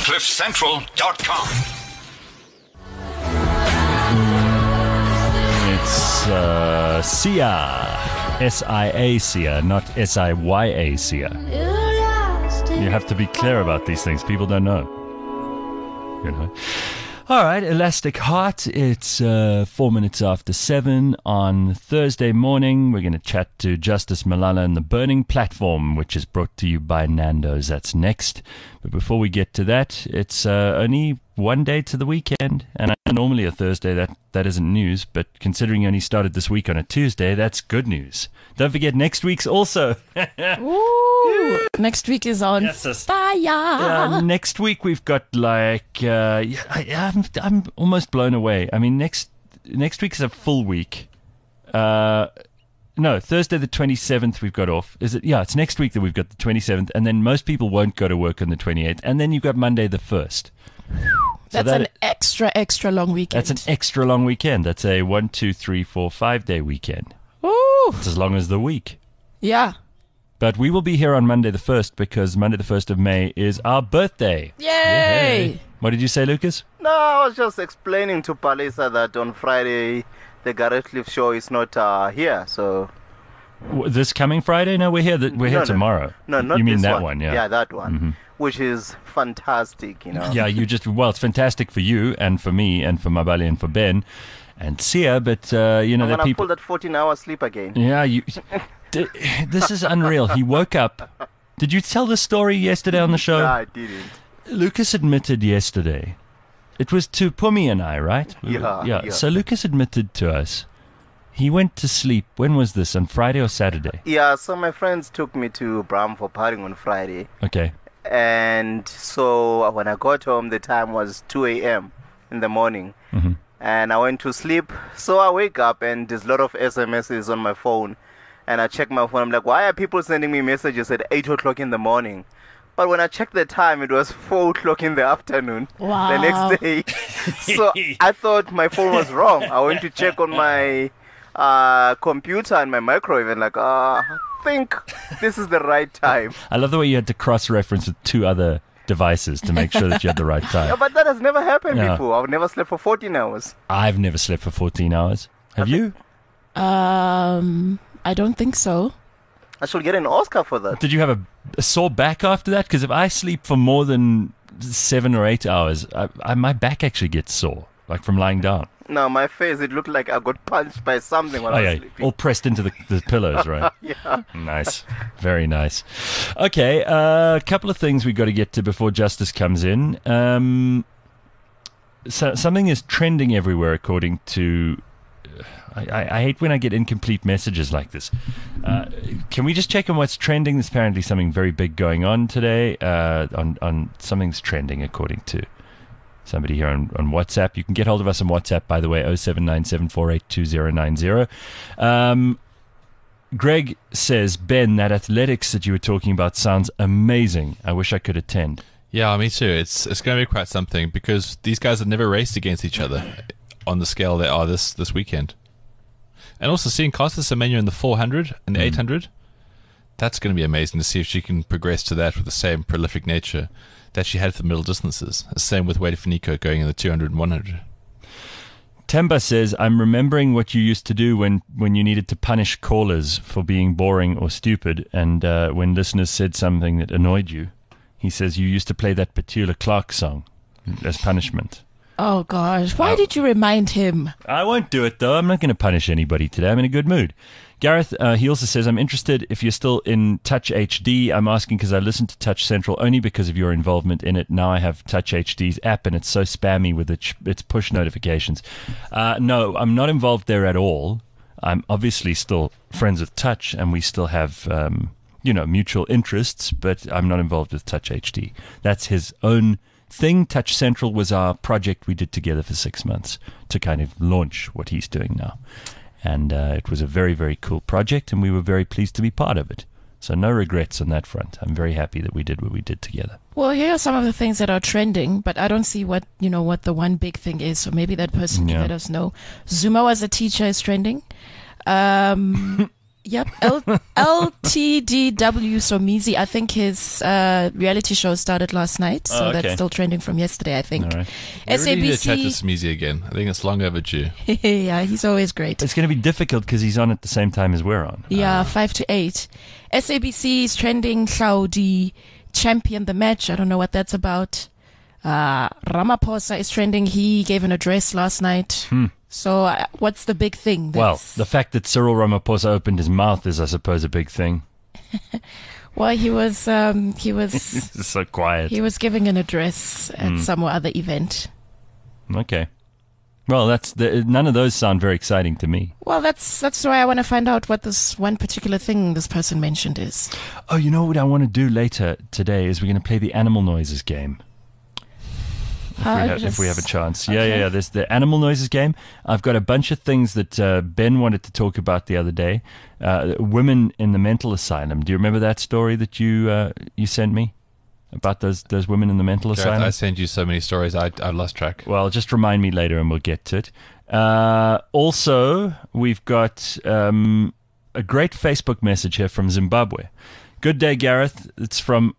CliffCentral.com. It's Sia. S-I-A Sia, not S-I-Y-A Sia. You have to be clear about these things. People don't know. You know. All right, Elastic Heart. It's 4 minutes after 7 on Thursday morning. We're going to chat to Justice Malala and the Burning Platform, which is brought to you by Nando's. That's next. But before we get to that, it's only one day to the weekend. And normally a Thursday, that isn't news. But considering you only started this week on a Tuesday, that's good news. Don't forget, next week's also. Ooh, next week is on fire. Next week we've got I'm almost blown away. I mean, next week is a full week. No, Thursday the 27th we've got off. Is it? Yeah, it's next week that we've got the 27th, and then most people won't go to work on the 28th, and then you've got Monday the 1st. That's an extra long weekend. That's an extra long weekend. That's a 1, 2, 3, 4, 5 day weekend. Ooh. It's as long as the week. Yeah. But we will be here on Monday the 1st because Monday the 1st of May is our birthday. Yay! What did you say, Lucas? No, I was just explaining to Palisa that on Friday the Gareth Cliff show is not here, so... This coming Friday? No, we're here. We're here tomorrow. No, not you mean this that one? Yeah. Yeah, that one, which is fantastic, you know. Yeah, it's fantastic for you and for me and for Mabali and for Ben and Sia, but I'm gonna pull that 14-hour sleep again. Yeah, this is unreal. He woke up. Did you tell the story yesterday on the show? No, I didn't. Lucas admitted yesterday. It was to Pumi and I, right? Yeah. So Lucas admitted to us. He went to sleep. When was this? On Friday or Saturday? Yeah, so my friends took me to Bram for partying on Friday. Okay. And so when I got home, the time was 2 a.m. in the morning. Mm-hmm. And I went to sleep. So I wake up and there's a lot of SMSs on my phone. And I check my phone. I'm like, why are people sending me messages at 8 o'clock in the morning? But when I checked the time, it was 4 o'clock in the afternoon. Wow. The next day. So I thought my phone was wrong. I went to check on my computer and my microwave and I think this is the right time. I love the way you had to cross-reference with 2 other devices to make sure that you had the right time. Yeah, but that has never happened before. I've never slept for 14 hours. I've never slept for 14 hours. Have you? I don't think so. I should get an Oscar for that. Did you have a sore back after that? Because if I sleep for more than 7 or 8 hours, my back actually gets sore, like from lying down. No, my face, it looked like I got punched by something when I was sleeping. All pressed into the pillows, right? Yeah. Nice. Very nice. Okay, a couple of things we've got to get to before Justice comes in. So something is trending everywhere according to... I hate when I get incomplete messages like this. Can we just check on what's trending? There's apparently something very big going on today. On something's trending according to somebody here on WhatsApp. You can get hold of us on WhatsApp, by the way, 0797482090. Greg says, Ben, that athletics that you were talking about sounds amazing. I wish I could attend. Yeah, me too. It's going to be quite something because these guys have never raced against each other on the scale they are this weekend. And also seeing Costa Semenya in the 400 and the 800, that's going to be amazing to see if she can progress to that with the same prolific nature that she had for the middle distances. The same with Wade Finiko going in the 200 and 100. Temba says, I'm remembering what you used to do when you needed to punish callers for being boring or stupid, and when listeners said something that annoyed you. He says you used to play that Petula Clark song as punishment. Oh, gosh. Why did you remind him? I won't do it, though. I'm not going to punish anybody today. I'm in a good mood. Gareth, he also says, I'm interested if you're still in Touch HD. I'm asking because I listened to Touch Central only because of your involvement in it. Now I have Touch HD's app, and it's so spammy with its push notifications. No, I'm not involved there at all. I'm obviously still friends with Touch, and we still have, mutual interests, but I'm not involved with Touch HD. That's his own thing. Touch Central was our project we did together for 6 months to kind of launch what he's doing now. And it was a very, very cool project, and we were very pleased to be part of it. So no regrets on that front. I'm very happy that we did what we did together. Well, here are some of the things that are trending, but I don't see what the one big thing is. So maybe that person can let us know. Zuma as a teacher is trending. Yep, LTDW Somizi. I think his reality show started last night, so okay. that's still trending from yesterday, I think. All right. We really need to chat to SABC. Smeezy again. I think it's long overdue. Yeah, he's always great. It's going to be difficult because he's on at the same time as we're on. Yeah, 5 to 8. SABC is trending. Saudi championed the match. I don't know what that's about. Ramaphosa is trending. He gave an address last night. So what's the big thing? Well, the fact that Cyril Ramaphosa opened his mouth is, I suppose, a big thing. Well, he was It's so quiet. he was giving an address at some other event. Okay. Well, none of those sound very exciting to me. Well, that's why I want to find out what this one particular thing this person mentioned is. Oh, you know what I want to do later today is we're going to play the animal noises game. If we have a chance. Okay. Yeah. There's the animal noises game. I've got a bunch of things that Ben wanted to talk about the other day. Women in the mental asylum. Do you remember that story that you sent me about those women in the mental Gareth, asylum? I send you so many stories, I lost track. Well, just remind me later and we'll get to it. Also, we've got a great Facebook message here from Zimbabwe. Good day, Gareth. It's from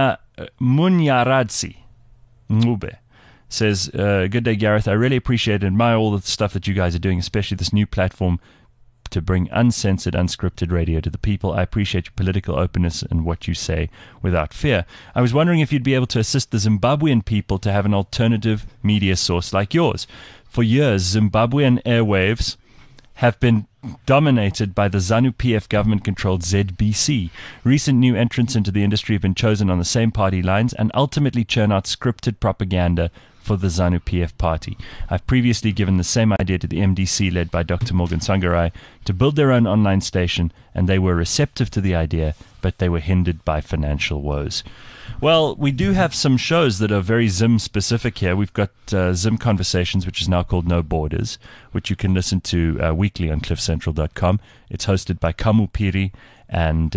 Munyaradzi Ngube. Says, good day, Gareth. I really appreciate and admire all the stuff that you guys are doing, especially this new platform to bring uncensored, unscripted radio to the people. I appreciate your political openness and what you say without fear. I was wondering if you'd be able to assist the Zimbabwean people to have an alternative media source like yours. For years, Zimbabwean airwaves have been dominated by the ZANU-PF government-controlled ZBC. Recent new entrants into the industry have been chosen on the same party lines and ultimately churn out scripted propaganda for the ZANU-PF party. I've previously given the same idea to the MDC led by Dr. Morgan Sangarai to build their own online station, and they were receptive to the idea, but they were hindered by financial woes. Well, we do have some shows that are very Zim specific here. We've got Zim Conversations, which is now called No Borders, which you can listen to weekly on cliffcentral.com. It's hosted by Kamu Piri and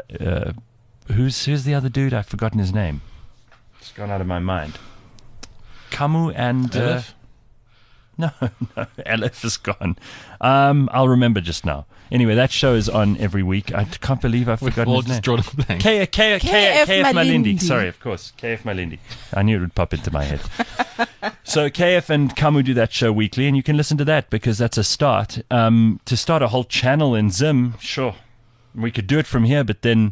who's the other dude? I've forgotten his name. It's gone out of my mind. Kamu and Elif? No, Elif is gone. I'll remember just now. Anyway, that show is on every week. I can't believe I've forgotten his name. Just drawn a blank. KF Malindi. Malindi. Sorry, of course. KF Malindi. I knew it would pop into my head. So KF and Kamu do that show weekly, and you can listen to that because that's a start. To start a whole channel in Zim, sure. We could do it from here, but then,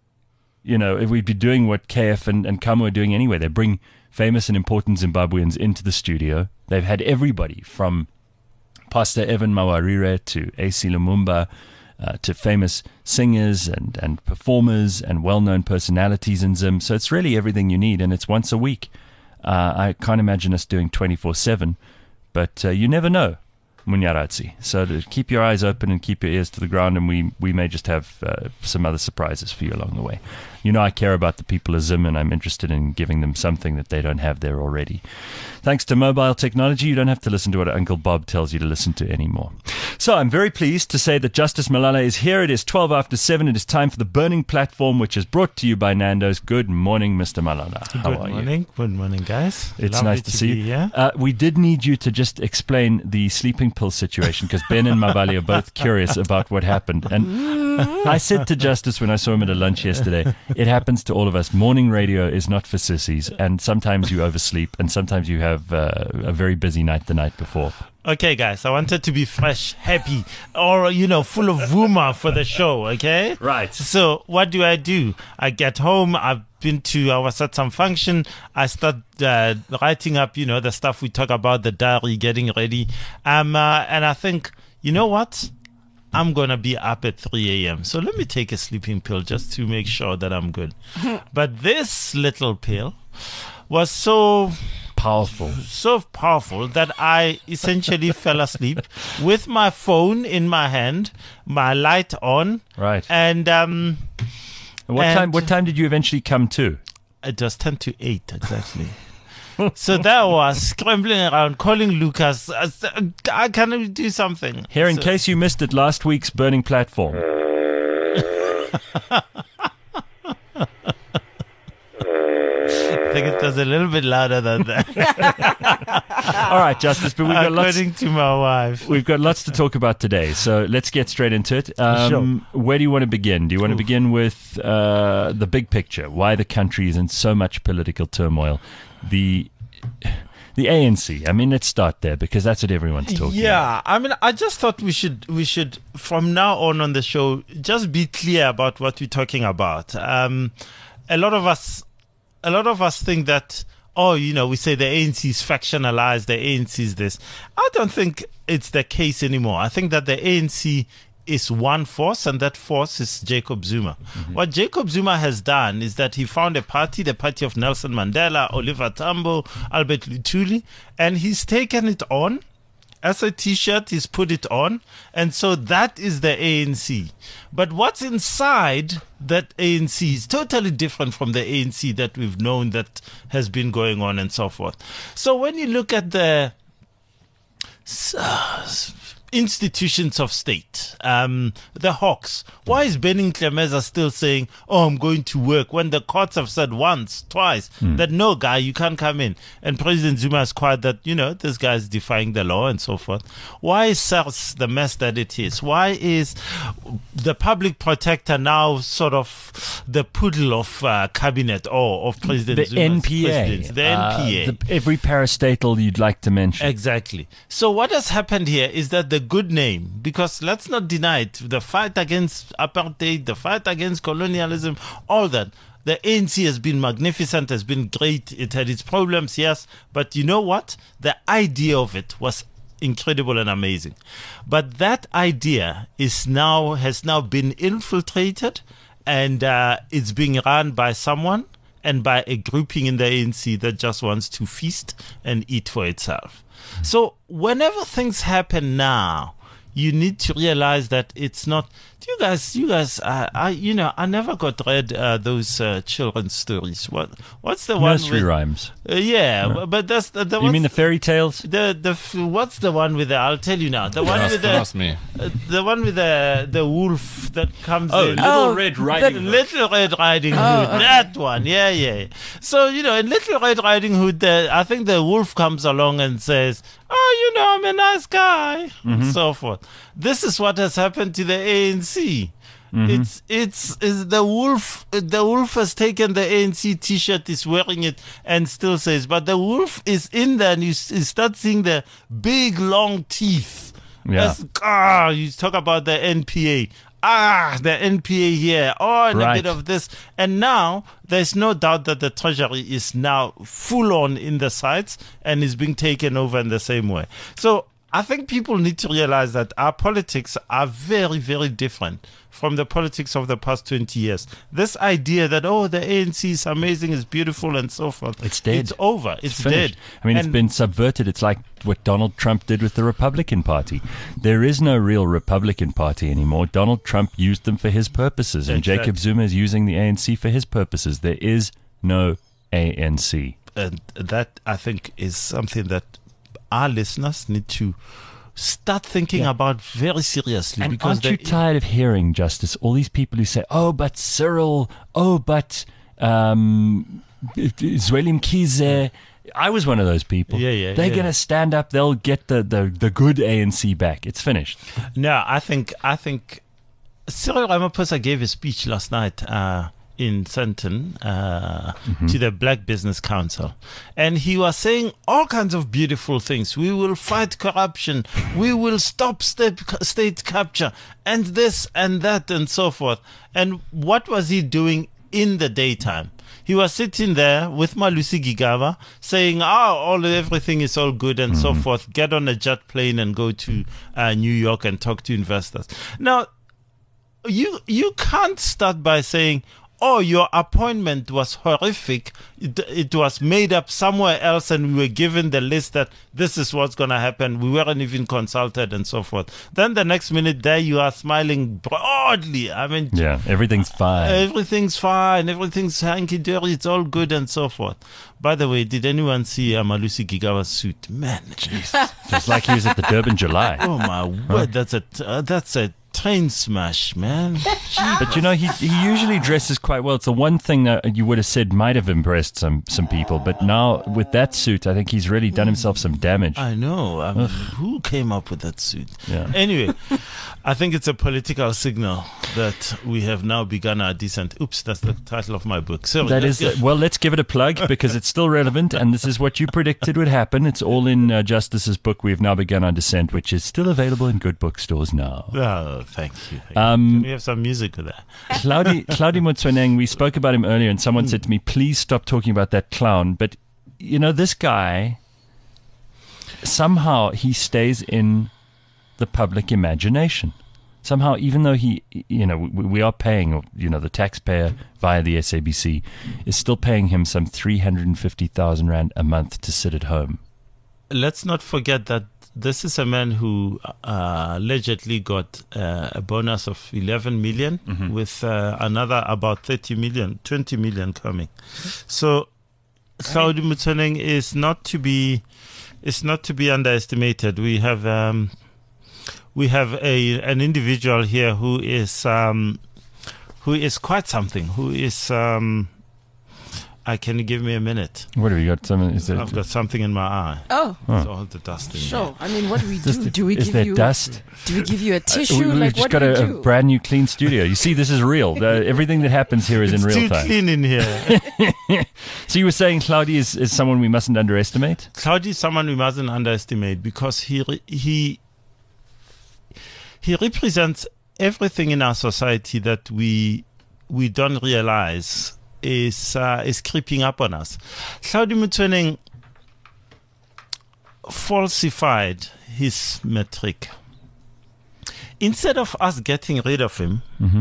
if we'd be doing what KF and Kamu are doing anyway. They bring famous and important Zimbabweans into the studio. They've had everybody from Pastor Evan Mawarire to AC Lumumba, to famous singers and performers and well-known personalities in Zim. So it's really everything you need, and it's once a week. I can't imagine us doing 24/7, but you never know, Munyaradzi. So to keep your eyes open and keep your ears to the ground, and we may just have some other surprises for you along the way. I care about the people of Zim, and I'm interested in giving them something that they don't have there already. Thanks to mobile technology, you don't have to listen to what Uncle Bob tells you to listen to anymore. So I'm very pleased to say that Justice Malala is here. It is 12 after 7. It is time for the Burning Platform, which is brought to you by Nando's. Good morning, Mr. Malala. How are you? Good morning, guys. It's Lovely nice to see be you. here. We did need you to just explain the sleeping pill situation because Ben and Mabali are both curious about what happened. And I said to Justice when I saw him at a lunch yesterday, it happens to all of us. Morning radio is not for sissies, and sometimes you oversleep, and sometimes you have a very busy night the night before. Okay, guys, I wanted to be fresh, happy, or, full of rumor for the show, okay? Right. So what do? I get home, I was at some function, I start writing up, the stuff we talk about, the diary, getting ready. And I think, you know what? I'm going to be up at 3 a.m. So let me take a sleeping pill just to make sure that I'm good. But this little pill was so powerful that I essentially fell asleep with my phone in my hand, my light on. Right. And what time did you eventually come to? It was 10 to 8 exactly. So that was scrambling around, calling Lucas. Can I do something? Here, in case you missed it, last week's Burning Platform. I think it was a little bit louder than that. All right, Justice, but According to my wife. we've got lots to talk about today. So let's get straight into it. Sure. Where do you want to begin? Do you want to begin with the big picture? Why the country is in so much political turmoil? The ANC. I mean, let's start there because that's what everyone's talking about. Yeah, I mean, I just thought we should from now on the show just be clear about what we're talking about. A lot of us think that, we say the ANC is factionalized, the ANC is this. I don't think it's the case anymore. I think that the ANC is one force, and that force is Jacob Zuma. Mm-hmm. What Jacob Zuma has done is that he found a party, the party of Nelson Mandela, Oliver Tambo, Albert Luthuli, and he's taken it on. As a T-shirt, he's put it on, and so that is the ANC. But what's inside that ANC is totally different from the ANC that we've known that has been going on and so forth. So when you look at the institutions of state, the Hawks. Why is Benning Klemeza still saying, I'm going to work, when the courts have said once, twice, that no, guy, you can't come in? And President Zuma is quiet that, this guy is defying the law and so forth. Why is SARS the mess that it is? Why is the public protector now sort of the poodle of cabinet or of President Zuma's NPA. presidency? The NPA. Every parastatal you'd like to mention. Exactly. So what has happened here is that the good name, because let's not deny it, the fight against apartheid, the fight against colonialism, all that, the ANC has been magnificent, has been great. It had its problems, yes, but you know what? The idea of it was incredible and amazing. But that idea has now been infiltrated, and it's being run by someone and by a grouping in the ANC that just wants to feast and eat for itself. So whenever things happen now, you need to realize that it's not. You guys, I never got read those children's stories. What's the one? Nursery rhymes. Yeah, No. but that's the. You mean the fairy tales? What's the one with the? I'll tell you now. The one with the. Ask me. The one with the wolf that comes in. Red Riding Hood. Little Red Riding Hood. okay. That one. Yeah. So, in Little Red Riding Hood, I think the wolf comes along and says, I'm a nice guy, so forth. This is what has happened to the ANC. It's the wolf. The wolf has taken the ANC T-shirt, is wearing it, and still says, but the wolf is in there, and you start seeing the big long teeth. Yeah. You talk about the NPA. The NPA here. And Right. a bit of this. And now there's no doubt that the Treasury is now full on in the sights and is being taken over in the same way. So I think people need to realize that our politics are very, very different from the politics of the past 20 years. This idea that, the ANC is amazing, is beautiful, and so forth. It's dead. It's over. It's Finished. dead. I mean, it's And- been subverted. It's like what Donald Trump did with the Republican Party. There is no real Republican Party anymore. Donald Trump used them for his purposes, and Exactly. Jacob Zuma is using the ANC for his purposes. There is no ANC. And that, I think, is something that our listeners need to start thinking about very seriously. And because aren't you tired of hearing, Justice, all these people who say, but Cyril, but Zweli Mkhize. I was one of those people. Yeah, They're yeah. going to stand up. They'll get the good ANC back. It's finished. No, I think Cyril Ramaphosa gave a speech last night in Sandton to the Black Business Council, and he was saying all kinds of beautiful things. We will fight corruption. We will stop state capture, and this and that and so forth. And what was he doing in the daytime? He was sitting there with Malusi Gigaba saying, everything is all good and so forth. Get on a jet plane and go to New York and talk to investors. Now, you can't start by saying, your appointment was horrific. It was made up somewhere else, and we were given the list that this is what's going to happen. We weren't even consulted and so forth. Then the next minute, there you are smiling broadly. I mean, Yeah, everything's fine. everything's fine. Everything's hanky-dory. It's all good and so forth. By the way, did anyone see Malusi Gigawa's suit? Man, Just like he was at the Durban July. oh my word, that's a train smash, man. But you know, he usually dresses quite well. It's the one thing that you would have said might have impressed some people. But now with that suit, I think he's really done himself some damage. I know. I mean, who came up with that suit? Yeah. Anyway, I think it's a political signal that we have now begun our descent. Oops, that's the title of my book. So That is, well, let's give it a plug because it's still relevant, and this is what you predicted would happen. It's all in Justice's book. We've now begun our descent, which is still available in good bookstores now. Oh, thank you. Can we have some music with that? Claudi Motsoeneng, we spoke about him earlier, and someone said to me, please stop talking about that clown. But, you know, this guy, somehow he stays in the public imagination. Somehow, even though we are paying, the taxpayer via the SABC is still paying him some 350,000 Rand a month to sit at home. Let's not forget that this is a man who allegedly got a bonus of 11 million with another about 20 million coming. So Claudi Motsoeneng is not to be underestimated. We have an individual here who is quite something. Who is can you give me a minute? What have you got? I've got something in my eye. Oh, It's all the dust in sure. here. I mean, what do we do? Do we Is give there you dust? Do we give you a tissue? We've Like, just what got do we a do? brand new clean studio. You see, this is real. Everything that happens here is It's in real too time. clean in here. So you were saying Claudi is someone we mustn't underestimate? Claudi is someone we mustn't underestimate because he represents everything in our society that we don't realize is creeping up on us. Claudi Motsoeneng falsified his metric. Instead of us getting rid of him,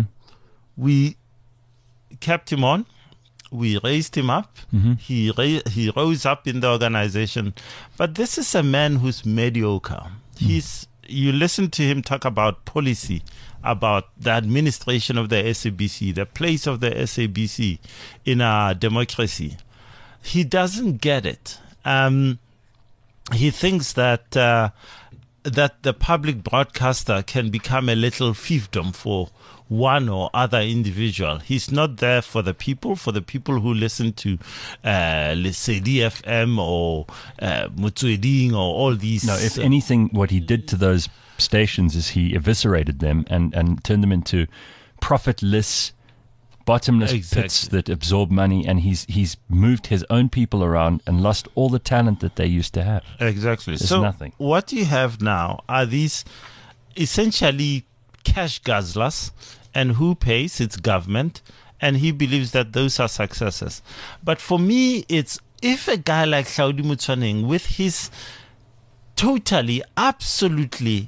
we kept him on. We raised him up. He rose up in the organization. But this is a man who's mediocre. You listen to him talk about policy, about the administration of the SABC, the place of the SABC in our democracy. He doesn't get it. He thinks that the public broadcaster can become a little fiefdom for one or other individual. He's not there for the people who listen to Lesedi FM or Motsweding or all these. No, if anything, what he did to those stations is he eviscerated them and turned them into profitless, bottomless pits that absorb money, and he's moved his own people around and lost all the talent that they used to have. Exactly. There's so nothing. What you have now are these essentially cash guzzlers, and who pays? It's government, and he believes that those are successes. But for me, it's if a guy like Claudi Motsoeneng, with his totally, absolutely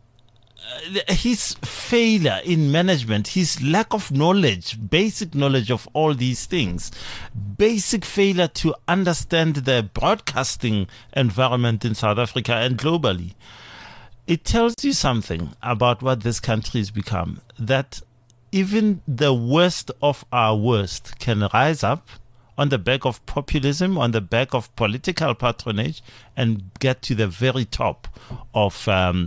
his failure in management, his lack of knowledge, basic knowledge of all these things, basic failure to understand the broadcasting environment in South Africa and globally, it tells you something about what this country has become, that even the worst of our worst can rise up on the back of populism, on the back of political patronage, and get to the very top of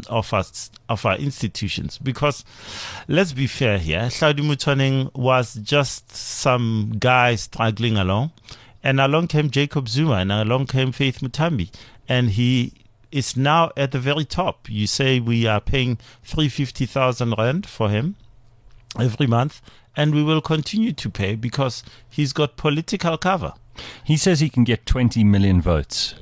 our institutions. Because let's be fair here, Claudi Motsoeneng was just some guy struggling along, and along came Jacob Zuma, and along came Faith Mutambi, and he is now at the very top. You say we are paying 350,000 Rand for him every month, and we will continue to pay because he's got political cover. He says he can get 20 million votes.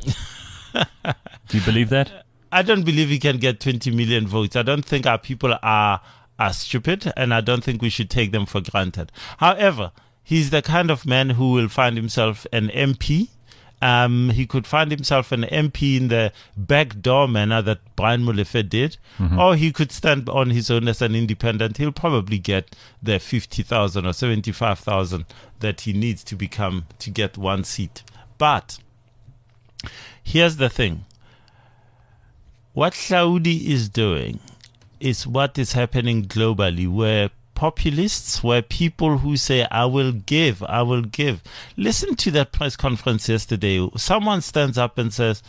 Do you believe that? I don't believe he can get 20 million votes. I don't think our people are stupid, and I don't think we should take them for granted. However, he's the kind of man who will find himself an MP. He could find himself an MP in the backdoor manner that Brian Molefe did, or he could stand on his own as an independent. He'll probably get the 50,000 or 75,000 that he needs to get one seat. But here's the thing. What Claudi is doing is what is happening globally, where populists, were people who say, I will give, I will give. Listen to that press conference yesterday. Someone stands up and says,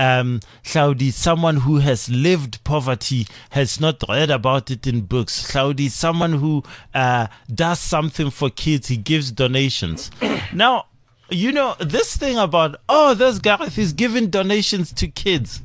Saudi, someone who has lived poverty, has not read about it in books. Saudi, someone who does something for kids, he gives donations. Now, you know, this thing about, this Gareth is giving donations to kids.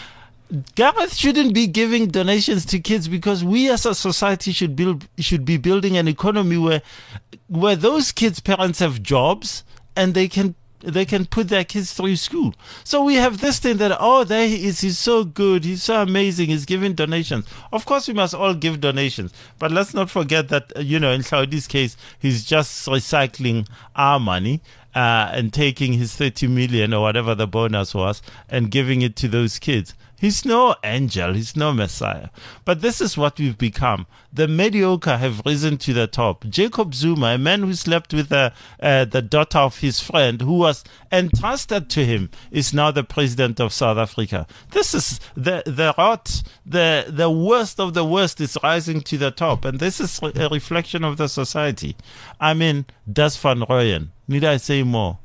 Gareth shouldn't be giving donations to kids, because we as a society should be building an economy where those kids' parents have jobs and they can put their kids through school. So we have this thing that, there he is, he's so good, he's so amazing, he's giving donations. Of course, we must all give donations, but let's not forget that, in Saudi's case, he's just recycling our money and taking his 30 million or whatever the bonus was and giving it to those kids. He's no angel. He's no Messiah. But this is what we've become. The mediocre have risen to the top. Jacob Zuma, a man who slept with the daughter of his friend, who was entrusted to him, is now the president of South Africa. This is the rot. The worst of the worst is rising to the top. And this is a reflection of the society. I mean, Des van Rooyen. Need I say more?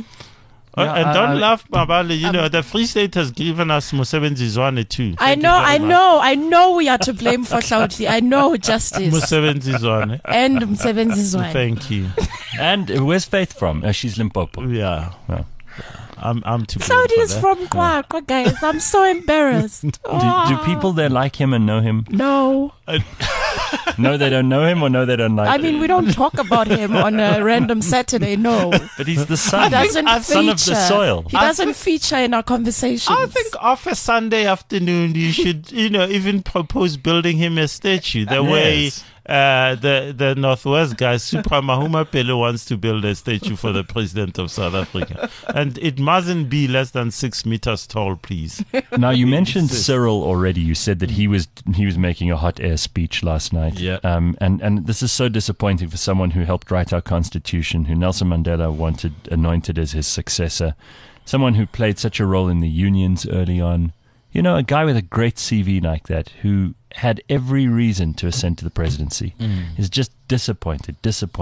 Yeah, and don't laugh, Mabale. The Free State has given us Musebenzi Zwane too. I know we are to blame for Saudi. I know, Justice. Musebenzi Zwane. And Musebenzi Zwane. Thank you. And where's Faith from? She's Limpopo. Yeah. Oh. I'm to blame Saudi for is that. from Kwakwa, guys. I'm so embarrassed. Do people there like him and know him? No. No, they don't know him, or no, they don't like him? I mean, we don't talk about him on a random Saturday, no. But he's the son. He doesn't feature. Son of the soil. He doesn't feature in our conversations. I think off a Sunday afternoon, you should, even propose building him a statue. The way the Northwest guy, Supra Mahuma Pele, wants to build a statue for the president of South Africa. And it mustn't be less than 6 meters tall, please. Now, you mentioned Cyril already. You said that he was making a hot air speech last night. Yeah. And this is so disappointing for someone who helped write our constitution, who Nelson Mandela wanted anointed as his successor, someone who played such a role in the unions early on. A guy with a great CV like that, who had every reason to ascend to the presidency, is just disappointed.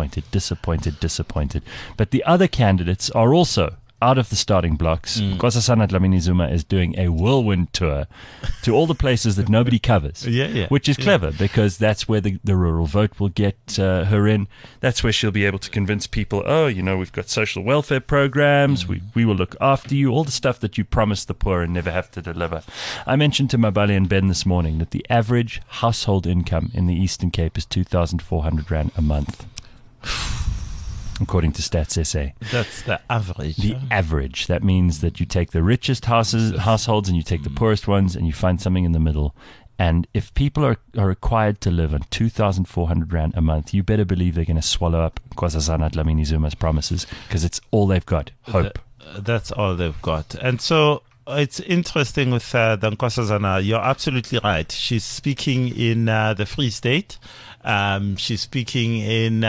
But the other candidates are also out of the starting blocks. Nkosazana Dlamini Zuma is doing a whirlwind tour to all the places that nobody covers, which is clever, because that's where the rural vote will get her in. That's where she'll be able to convince people, we've got social welfare programs, we will look after you, all the stuff that you promised the poor and never have to deliver. I mentioned to Mabale and Ben this morning that the average household income in the Eastern Cape is 2,400 Rand a month. According to Stats SA. That's the average. The average. That means that you take the richest households and you take the poorest ones and you find something in the middle. And if people are required to live on 2,400 Rand a month, you better believe they're going to swallow up Nkosazana Dlamini Zuma's promises, because it's all they've got. Hope. That's all they've got. And so it's interesting with the Nkosazana. You're absolutely right. She's speaking in the Free State. She's speaking in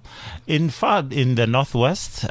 the Northwest.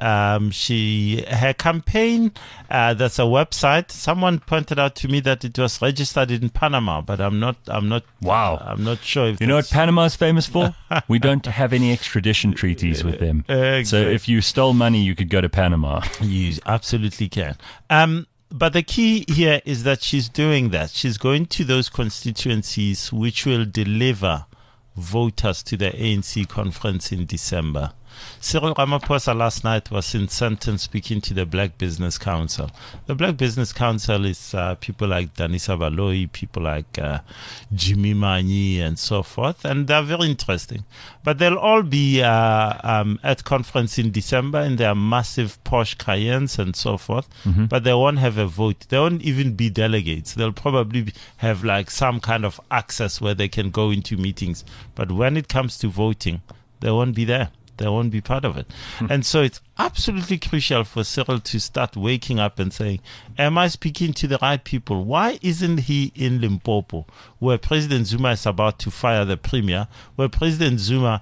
Her campaign, there's a website. Someone pointed out to me that it was registered in Panama, but I'm not. Wow. I'm not sure if you know what Panama's famous for? We don't have any extradition treaties with them. Exactly. So if you stole money, you could go to Panama. You absolutely can. But the key here is that she's doing that. She's going to those constituencies which will deliver voters to the ANC conference in December. Cyril Ramaphosa last night was in Sandton speaking to the Black Business Council. The Black Business Council is people like Danisa Baloyi, people like Jimmy Manyi and so forth, and they're very interesting. But they'll all be at conference in December in their massive Porsche Cayennes and so forth, but they won't have a vote. They won't even be delegates. They'll probably have like some kind of access where they can go into meetings. But when it comes to voting, they won't be there. They won't be part of it. And so it's absolutely crucial for Cyril to start waking up and saying, am I speaking to the right people? Why isn't he in Limpopo, where President Zuma is about to fire the premier, where President Zuma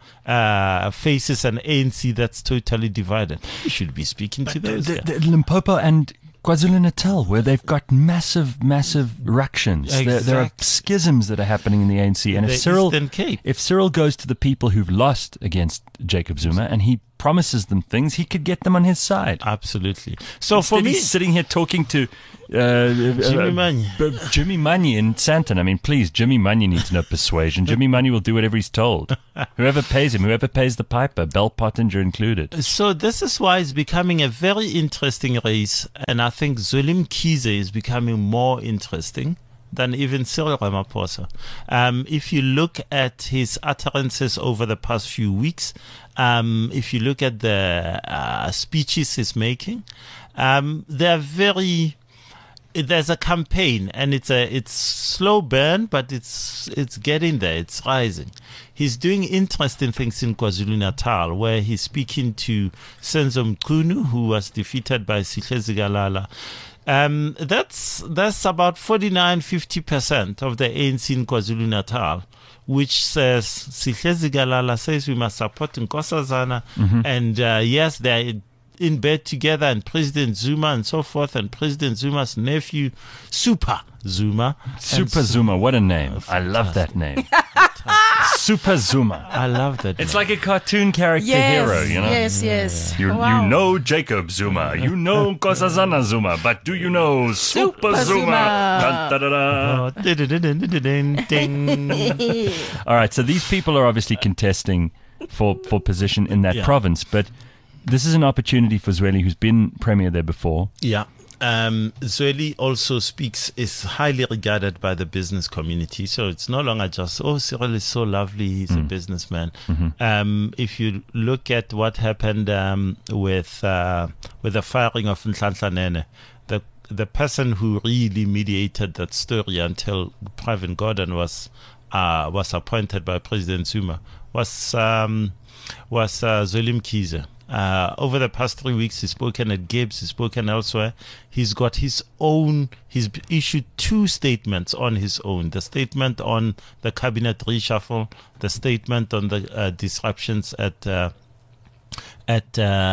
faces an ANC that's totally divided? He should be speaking to those. The Limpopo and KwaZulu-Natal, where they've got massive ructions. There are Exact. schisms that are happening in the ANC. And The Eastern Cape. if Cyril goes to the people who've lost against Jacob Zuma and he promises them things, he could get them on his side. Absolutely. So Instead for me, he's sitting here talking to Jimmy Manyi. Jimmy Manyi in Sandton. I mean, please, Jimmy Manyi needs no persuasion. Jimmy Manyi will do whatever he's told. Whoever pays him, whoever pays the piper, Bell Pottinger included. So this is why it's becoming a very interesting race, and I think Zweli Mkhize is becoming more interesting than even Cyril Ramaphosa. If you look at his utterances over the past few weeks, if you look at the speeches he's making, they're very. There's a campaign, and it's slow burn, but it's getting there. It's rising. He's doing interesting things in KwaZulu-Natal, where he's speaking to Senzo Mchunu, who was defeated by Sihle Zikalala. That's about 49-50% of the ANC in KwaZulu-Natal, which says Sihle Zikalala says we must support Nkosazana, and yes, they're in bed together, and President Zuma and so forth, and President Zuma's nephew, Super Zuma. Super Zuma, what a name. I love that name. Super Zuma. I love that. It's like a cartoon character hero, you know? Yes. You Wow. know Jacob Zuma, you know Nkosazana Zuma, but do you know Super Super Zuma? Zuma. Dun, da, da, da. Oh, ding. All right, so these people are obviously contesting for position in that Yeah. province, but this is an opportunity for Zweli, who's been premier there before. Yeah. Zweli also is highly regarded by the business community. So it's no longer just, oh, Cyril is so lovely, he's a businessman. If you look at what happened with the firing of Nhlanhla Nene, the person who really mediated that story until Pravin Gordhan was appointed by President Zuma was Zweli Mkhize. Over the past 3 weeks, he's spoken at Gibbs, he's spoken elsewhere. He's issued two statements on his own. The statement on the cabinet reshuffle, the statement on the disruptions at Ahmed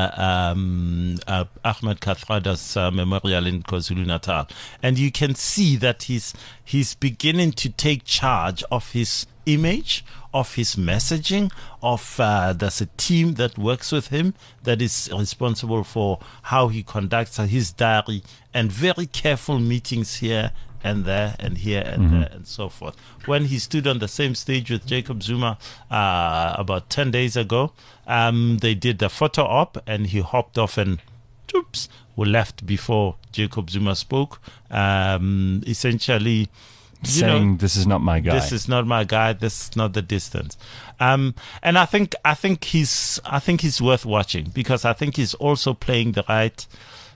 Kathrada's memorial in KwaZulu-Natal. And you can see that he's beginning to take charge of his image, of his messaging, there's a team that works with him that is responsible for how he conducts his diary, and very careful meetings here and there and here and there and so forth. When he stood on the same stage with Jacob Zuma about 10 days ago, they did the photo op, and he hopped off and left before Jacob Zuma spoke. Essentially, Saying, this is not my guy. This is not my guy. This is not the distance. And I think he's worth watching, because I think he's also playing the right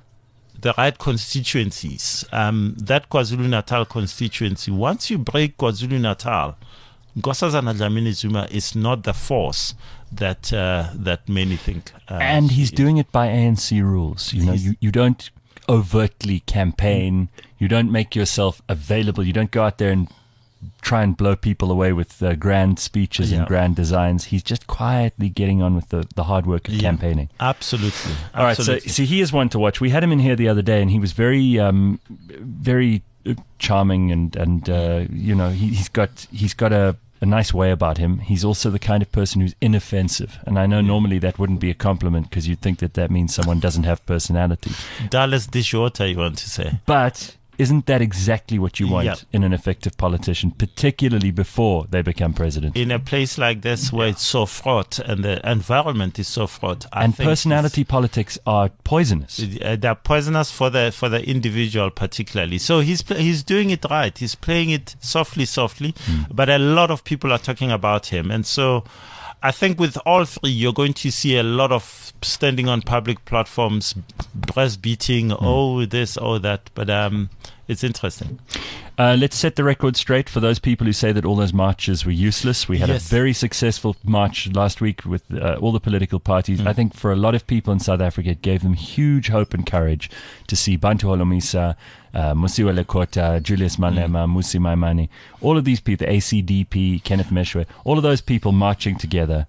constituencies. That KwaZulu-Natal constituency, once you break KwaZulu-Natal, Nkosazana Dlamini Zuma is not the force that many think. And he's doing it by ANC rules. You know, you don't overtly campaign. You don't make yourself available. You don't go out there and try and blow people away with grand speeches and grand designs. He's just quietly getting on with the hard work of campaigning. Absolutely. All right, so he is one to watch. We had him in here the other day, and he was very, very charming, and you know, he's got a nice way about him. He's also the kind of person who's inoffensive, and I know normally that wouldn't be a compliment, because you'd think that means someone doesn't have personality. Dallas dishwater, you want to say? But isn't that exactly what you want in an effective politician, particularly before they become president? In a place like this where it's so fraught and the environment is so fraught, and personality politics are poisonous. They're poisonous for the individual particularly. So he's doing it right. He's playing it softly, but a lot of people are talking about him, and so I think with all three, you're going to see a lot of standing on public platforms, breast beating, oh this, oh that. But it's interesting. Let's set the record straight for those people who say that all those marches were useless. We had a very successful march last week with all the political parties. I think for a lot of people in South Africa, it gave them huge hope and courage to see Bantu Holomisa, Musiwa Lekota, Julius Malema, Musi Maimane, all of these people, ACDP, Kenneth Meshwe, all of those people marching together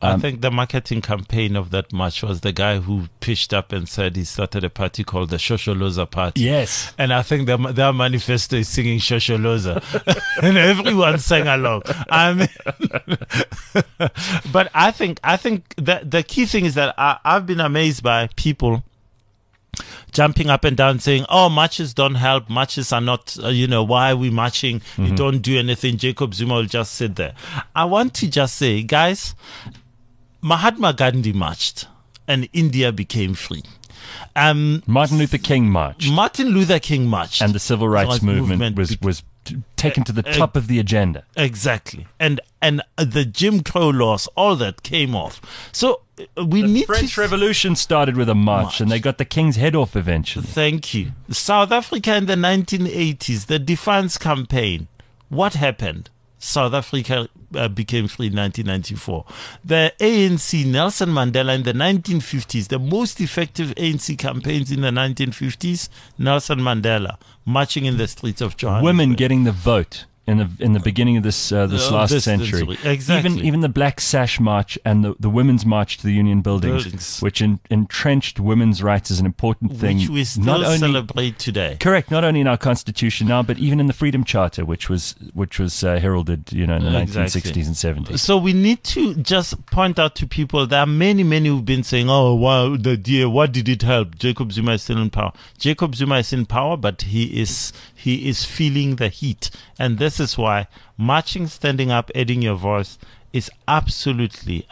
I think the marketing campaign of that march was the guy who pitched up and said he started a party called the Shosholoza Party. Yes. And I think their manifesto is singing Shosholoza. And everyone sang along. I mean, but I think that the key thing is that I've been amazed by people jumping up and down saying, oh, marches don't help. Marches are not, why are we marching? You don't do anything. Jacob Zuma will just sit there. I want to just say, guys, Mahatma Gandhi marched and India became free. Martin Luther King marched. Martin Luther King marched. And the civil rights movement was taken to the top of the agenda. Exactly. And the Jim Crow laws, all that came off. So we need the French Revolution started with a march, and they got the king's head off eventually. Thank you. South Africa in the 1980s, the Defiance Campaign. What happened? South Africa became free in 1994. The ANC, Nelson Mandela in the 1950s, the most effective ANC campaigns in the 1950s, Nelson Mandela marching in the streets of Johannesburg. Women getting the vote in the beginning of this last century. Exactly. Even the Black Sash March and the Women's March to the Union Buildings. Which entrenched women's rights as an important thing. Which we still celebrate today. Correct. Not only in our Constitution now, but even in the Freedom Charter, which was heralded, in the 1960s and 70s. So we need to just point out to people, there are many who've been saying, oh, wow, what did it help? Jacob Zuma is still in power. Jacob Zuma is in power, but he is feeling the heat. And this is why marching, standing up, adding your voice is absolutely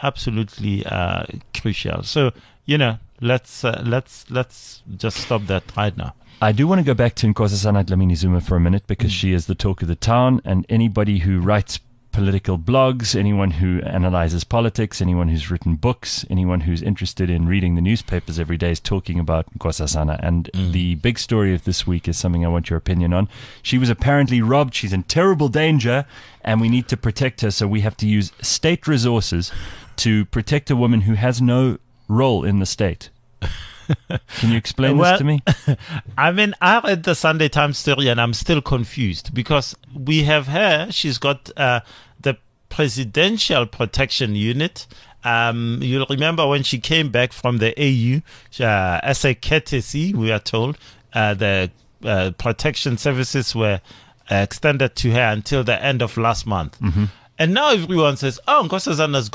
crucial. So, let's just stop that right now. I do want to go back to Nkosazana Dlamini Zuma for a minute, because she is the talk of the town, and anybody who writes political blogs, anyone who analyzes politics, anyone who's written books, anyone who's interested in reading the newspapers every day is talking about Nkosazana. And the big story of this week is something I want your opinion on. She was apparently robbed. She's in terrible danger, and we need to protect her. So we have to use state resources to protect a woman who has no role in the state. Can you explain this to me? I mean, I read the Sunday Times story and I'm still confused, because we have her. She's got the Presidential Protection Unit. You'll remember when she came back from the AU, as a courtesy, we are told, the protection services were extended to her until the end of last month. And now everyone says, oh, Nkosazana's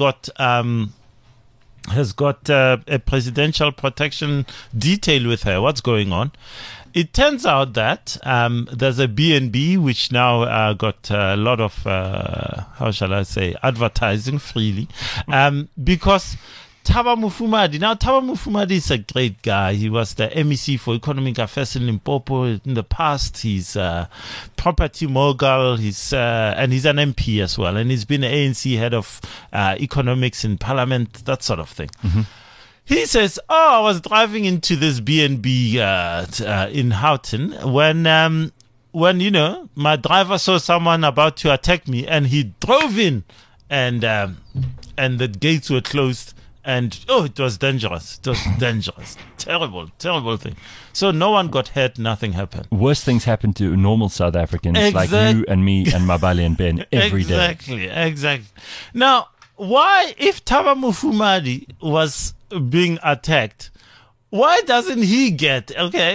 has got a presidential protection detail with her. What's going on? It turns out that there's a BNB which now got a lot of, how shall I say, advertising freely, because Thaba Mufumadi. Now, Thaba Mufumadi is a great guy. He was the MEC for Economic Affairs in Limpopo in the past. He's a property mogul. And he's an MP as well. And he's been ANC head of economics in Parliament, that sort of thing. He says, I was driving into this BNB in Houghton when my driver saw someone about to attack me, and he drove in, and the gates were closed. And, it was dangerous. It was dangerous. Terrible thing. So no one got hurt. Nothing happened. Worse things happen to normal South Africans like you and me and Mabali and Ben every day. Exactly. Now, why, if Thaba Mufumadi was being attacked, why doesn't he get,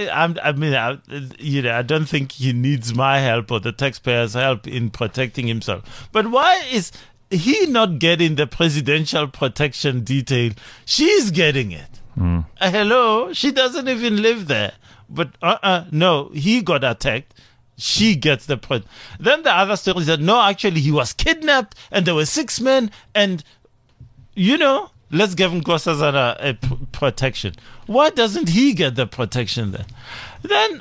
I don't think he needs my help or the taxpayers' help in protecting himself. But why is he not getting the presidential protection detail? She's getting it. Hello? She doesn't even live there. But no, he got attacked. She gets the Then the other story said, no, actually he was kidnapped and there were 6 men, and let's give him Nkosazana a protection. Why doesn't he get the protection then? Then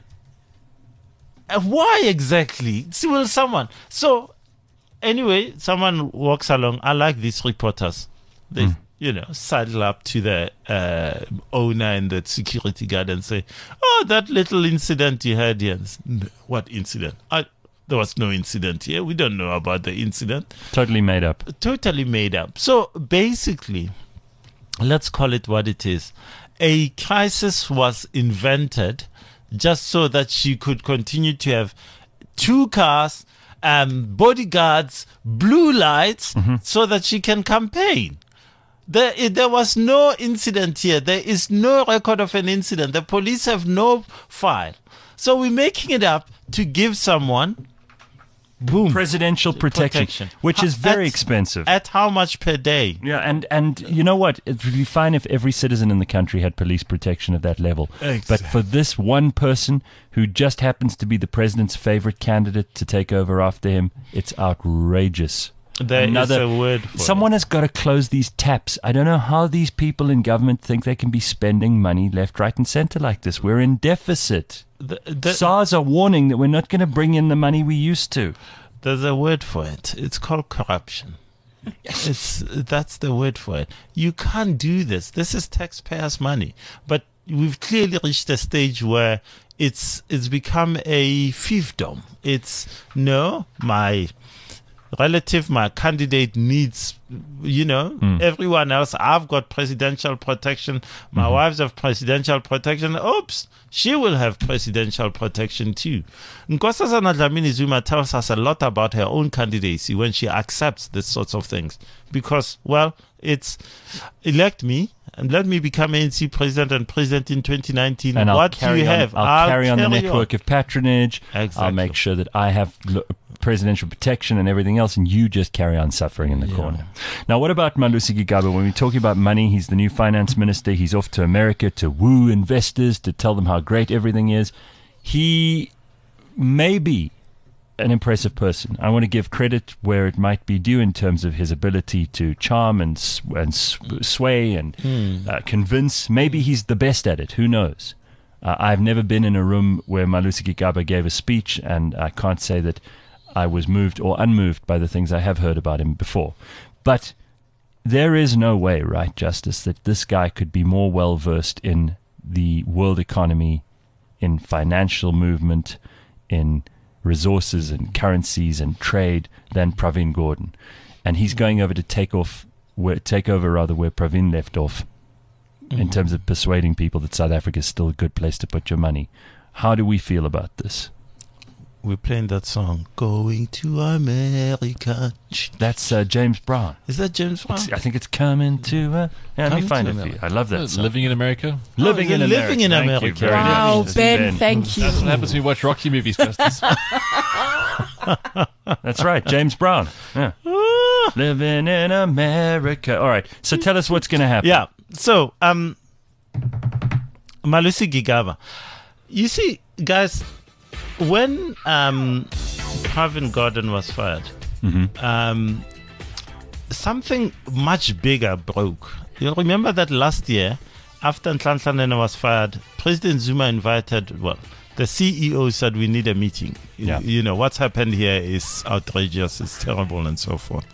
why exactly? Will someone? So anyway, someone walks along. I like these reporters. They, sidle up to the owner and the security guard and say, that little incident you had here. What incident? There was no incident here. We don't know about the incident. Totally made up. So basically, let's call it what it is. A crisis was invented just so that she could continue to have 2 cars, bodyguards, blue lights, so that she can campaign. There was no incident here. There is no record of an incident. The police have no file. So we're making it up to give someone, boom, Presidential protection, which is very expensive. At how much per day? Yeah, and you know what? It would be fine if every citizen in the country had police protection of that level. But for this one person who just happens to be the president's favorite candidate to take over after him, it's outrageous. There is a word for Someone has got to close these taps. I don't know how these people in government think they can be spending money left, right, and center like this. We're in deficit. SARS are warning that we're not going to bring in the money we used to. There's a word for it. It's called corruption. That's the word for it. You can't do this. This is taxpayers' money. But we've clearly reached a stage where it's become a fiefdom. It's no, my relative, my candidate needs, everyone else. I've got presidential protection. My wives have presidential protection. Oops, she will have presidential protection too. Nkosazana Dlamini Zuma tells us a lot about her own candidacy when she accepts these sorts of things. Because, well, it's elect me and let me become ANC president and president in 2019. And what do you have? I'll carry on the network of patronage. Exactly. I'll make sure that I have presidential protection and everything else, and you just carry on suffering in the corner. Now, what about Malusi Gigaba? When we're talking about money, he's the new finance minister. He's off to America to woo investors, to tell them how great everything is. He may be an impressive person. I want to give credit where it might be due in terms of his ability to charm and sway and convince. Maybe he's the best at it. Who knows? I've never been in a room where Malusi Gigaba gave a speech, and I can't say that I was moved or unmoved by the things I have heard about him before. But there is no way, right, Justice, that this guy could be more well-versed in the world economy, in financial movement, in resources and currencies and trade than Pravin Gordhan. And he's going over to take over where Pravin left off in terms of persuading people that South Africa is still a good place to put your money. How do we feel about this? We're playing that song, Going to America. That's James Brown. Is that James Brown? I think it's Coming to... let me find it for you. I love that song. Living in America? Living in America. Living in Thank you America. very Wow, much. Ben, thank you. That's what happens when we watch Rocky movies, Justice. That's right, James Brown. Yeah. Living in America. All right, so tell us what's going to happen. Yeah, so, Malusi Gigaba. You see, guys, when Pravin Gordhan was fired, something much bigger broke. You remember that last year, after Nhlanhla Nene was fired, President Zuma invited, the CEO said we need a meeting. Yeah. You know, what's happened here is outrageous, it's terrible, and so forth.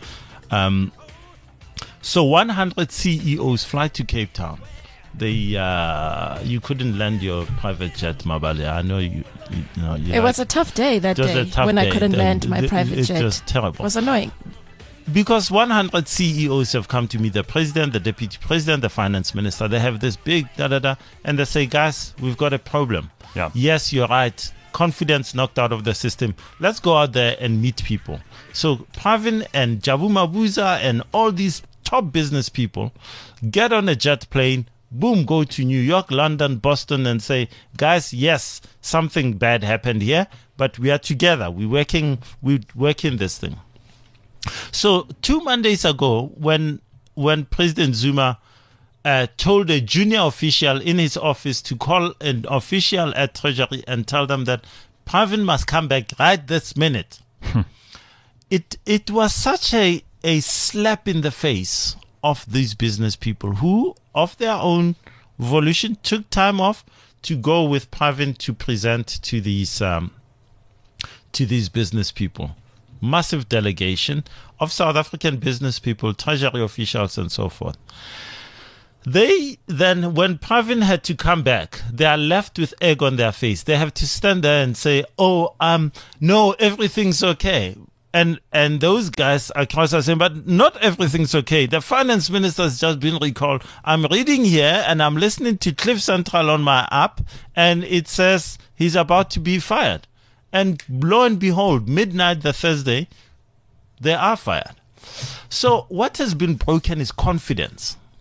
So 100 CEOs fly to Cape Town. You couldn't land your private jet, Mabale. I know you know. It was a tough day that day when I couldn't land my private jet. It was terrible. It was annoying. Because 100 CEOs have come to meet the president, the deputy president, the finance minister. They have this big and they say, guys, we've got a problem. Yeah. Yes, you're right. Confidence knocked out of the system. Let's go out there and meet people. So Pravin and Jabu Mabuza and all these top business people get on a jet plane, boom, go to New York, London, Boston, and say, guys, yes, something bad happened here, but we are together. We're working this thing. So 2 Mondays ago, when President Zuma told a junior official in his office to call an official at Treasury and tell them that Pravin must come back right this minute, it was such a slap in the face of these business people who, of their own volition, took time off to go with Pravin to present to these business people. Massive delegation of South African business people, treasury officials, and so forth. They then, when Pravin had to come back, they are left with egg on their face. They have to stand there and say, no, everything's okay. And those guys across are saying, but not everything's okay. The finance minister has just been recalled. I'm reading here and I'm listening to Cliff Central on my app, and it says he's about to be fired. And lo and behold, midnight the Thursday, they are fired. So what has been broken is confidence.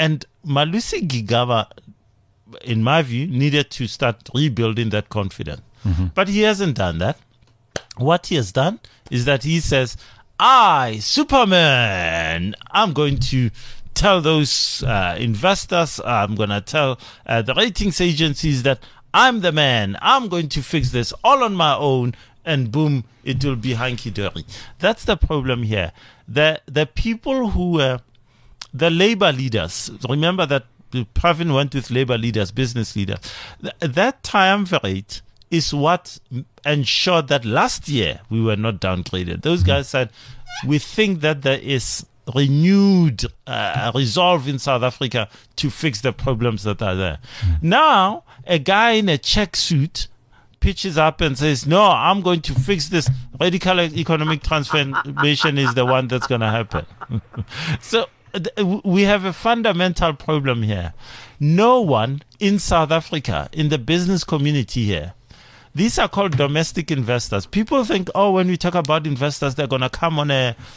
And Malusi Gigaba, in my view, needed to start rebuilding that confidence. But he hasn't done that. What he has done is that he says, I, Superman, I'm going to tell those investors, I'm going to tell the ratings agencies that I'm the man. I'm going to fix this all on my own, and boom, it will be hunky-dory. That's the problem here. The people who the labor leaders, remember that Pravin went with labor leaders, business leaders. That triumvirate is what ensured that last year we were not downgraded. Those guys said, we think that there is renewed resolve in South Africa to fix the problems that are there. Now, a guy in a check suit pitches up and says, no, I'm going to fix this. Radical economic transformation is the one that's going to happen. So we have a fundamental problem here. No one in South Africa, in the business community here, these are called domestic investors. People think, oh, when we talk about investors, they're going to come on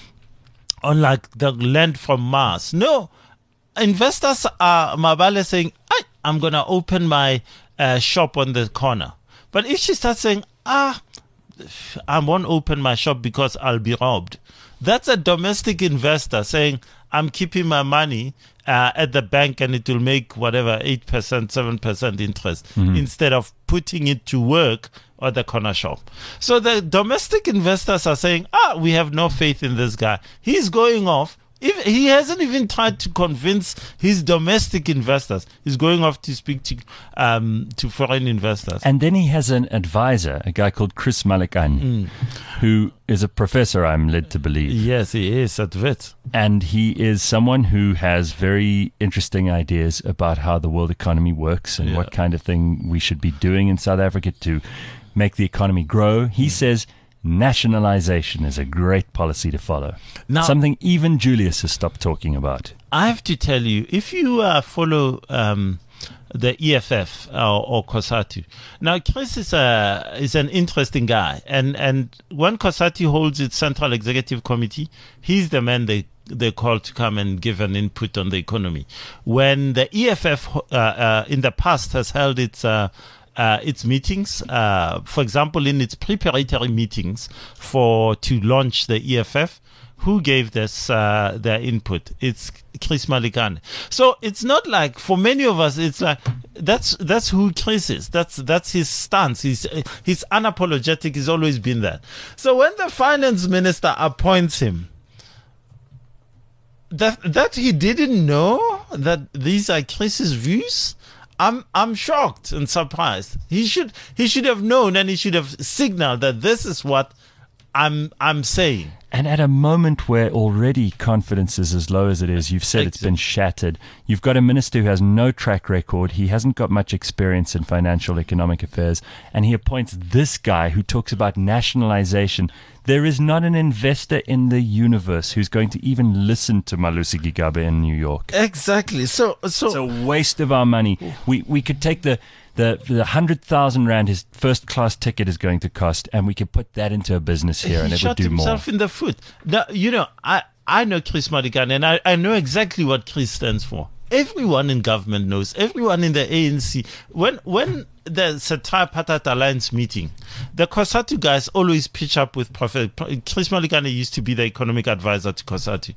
like the land from Mars. No, investors are Mabale saying, I'm going to open my shop on the corner. But if she starts saying, I won't open my shop because I'll be robbed, that's a domestic investor saying, I'm keeping my money at the bank and it will make whatever 8%, 7% interest instead of putting it to work at the corner shop. So the domestic investors are saying, we have no faith in this guy. He's going off. If he hasn't even tried to convince his domestic investors, he's going off to speak to foreign investors. And then he has an advisor, a guy called Chris Malekane, who is a professor, I'm led to believe. Yes, he is at Wits. And he is someone who has very interesting ideas about how the world economy works and what kind of thing we should be doing in South Africa to make the economy grow. He says nationalization is a great policy to follow. Now, something even Julius has stopped talking about. I have to tell you, if you follow the EFF or COSATU, now Chris is an interesting guy, and when COSATU holds its Central Executive Committee, he's the man they call to come and give an input on the economy. When the EFF in the past has held its meetings, for example, in its preparatory meetings to launch the EFF, who gave this their input? It's Chris Malekane. So it's not like, for many of us, it's like that's who Chris is. That's his stance. He's unapologetic. He's always been that. So when the finance minister appoints him, that he didn't know that these are Chris's views, I'm shocked and surprised. He should have known, and he should have signaled that this is what I'm saying. And at a moment where already confidence is as low as it is, you've said it's been shattered. You've got a minister who has no track record. He hasn't got much experience in financial economic affairs. And he appoints this guy who talks about nationalization. There is not an investor in the universe who's going to even listen to Malusi Gigaba in New York. Exactly. So it's a waste of our money. We could take the 100,000 rand his first class ticket is going to cost, and we could put that into a business here, and it would do more. He shot himself in the foot. Now, I know Chris Malekane, and I know exactly what Chris stands for. Everyone in government knows. Everyone in the ANC. When there's a tripartite alliance meeting, the COSATU guys always pitch up with Professor Chris Malekane. Used to be the economic advisor to COSATU.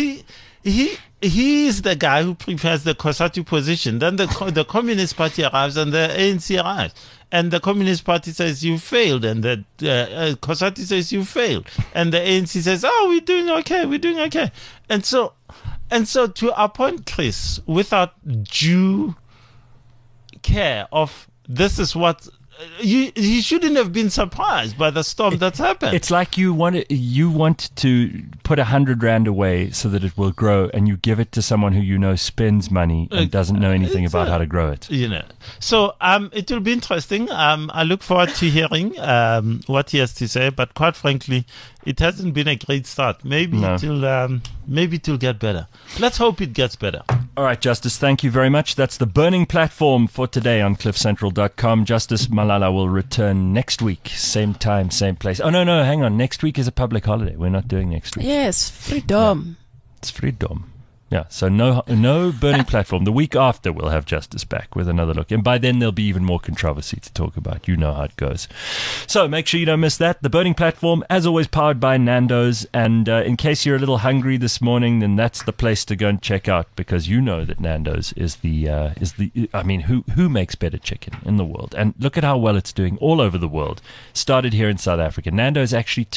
He is the guy who prepares the COSATU position. Then the Communist Party arrives and the ANC arrives. And the Communist Party says you failed, and the COSATU says you failed. And the ANC says, we're doing okay. And so to appoint Chris without due care of this is what... He shouldn't have been surprised by the storm that's happened. It's like you want to put 100 rand away so that it will grow, and you give it to someone who spends money and doesn't know anything about how to grow it. So it will be interesting. I look forward to hearing what he has to say. But quite frankly, it hasn't been a great start. Maybe it'll get better. Let's hope it gets better. All right, Justice, thank you very much. That's the burning platform for today on cliffcentral.com. Justice Malala will return next week. Same time, same place. Oh, no, hang on. Next week is a public holiday. We're not doing next week. Yes, freedom. Yeah. It's freedom. Yeah, so no burning platform. The week after, we'll have Justice back with another look. And by then, there'll be even more controversy to talk about. You know how it goes. So make sure you don't miss that. The burning platform, as always, powered by Nando's. And in case you're a little hungry this morning, then that's the place to go and check out, because you know that Nando's is the I mean, who makes better chicken in the world? And look at how well it's doing all over the world. Started here in South Africa. Nando's actually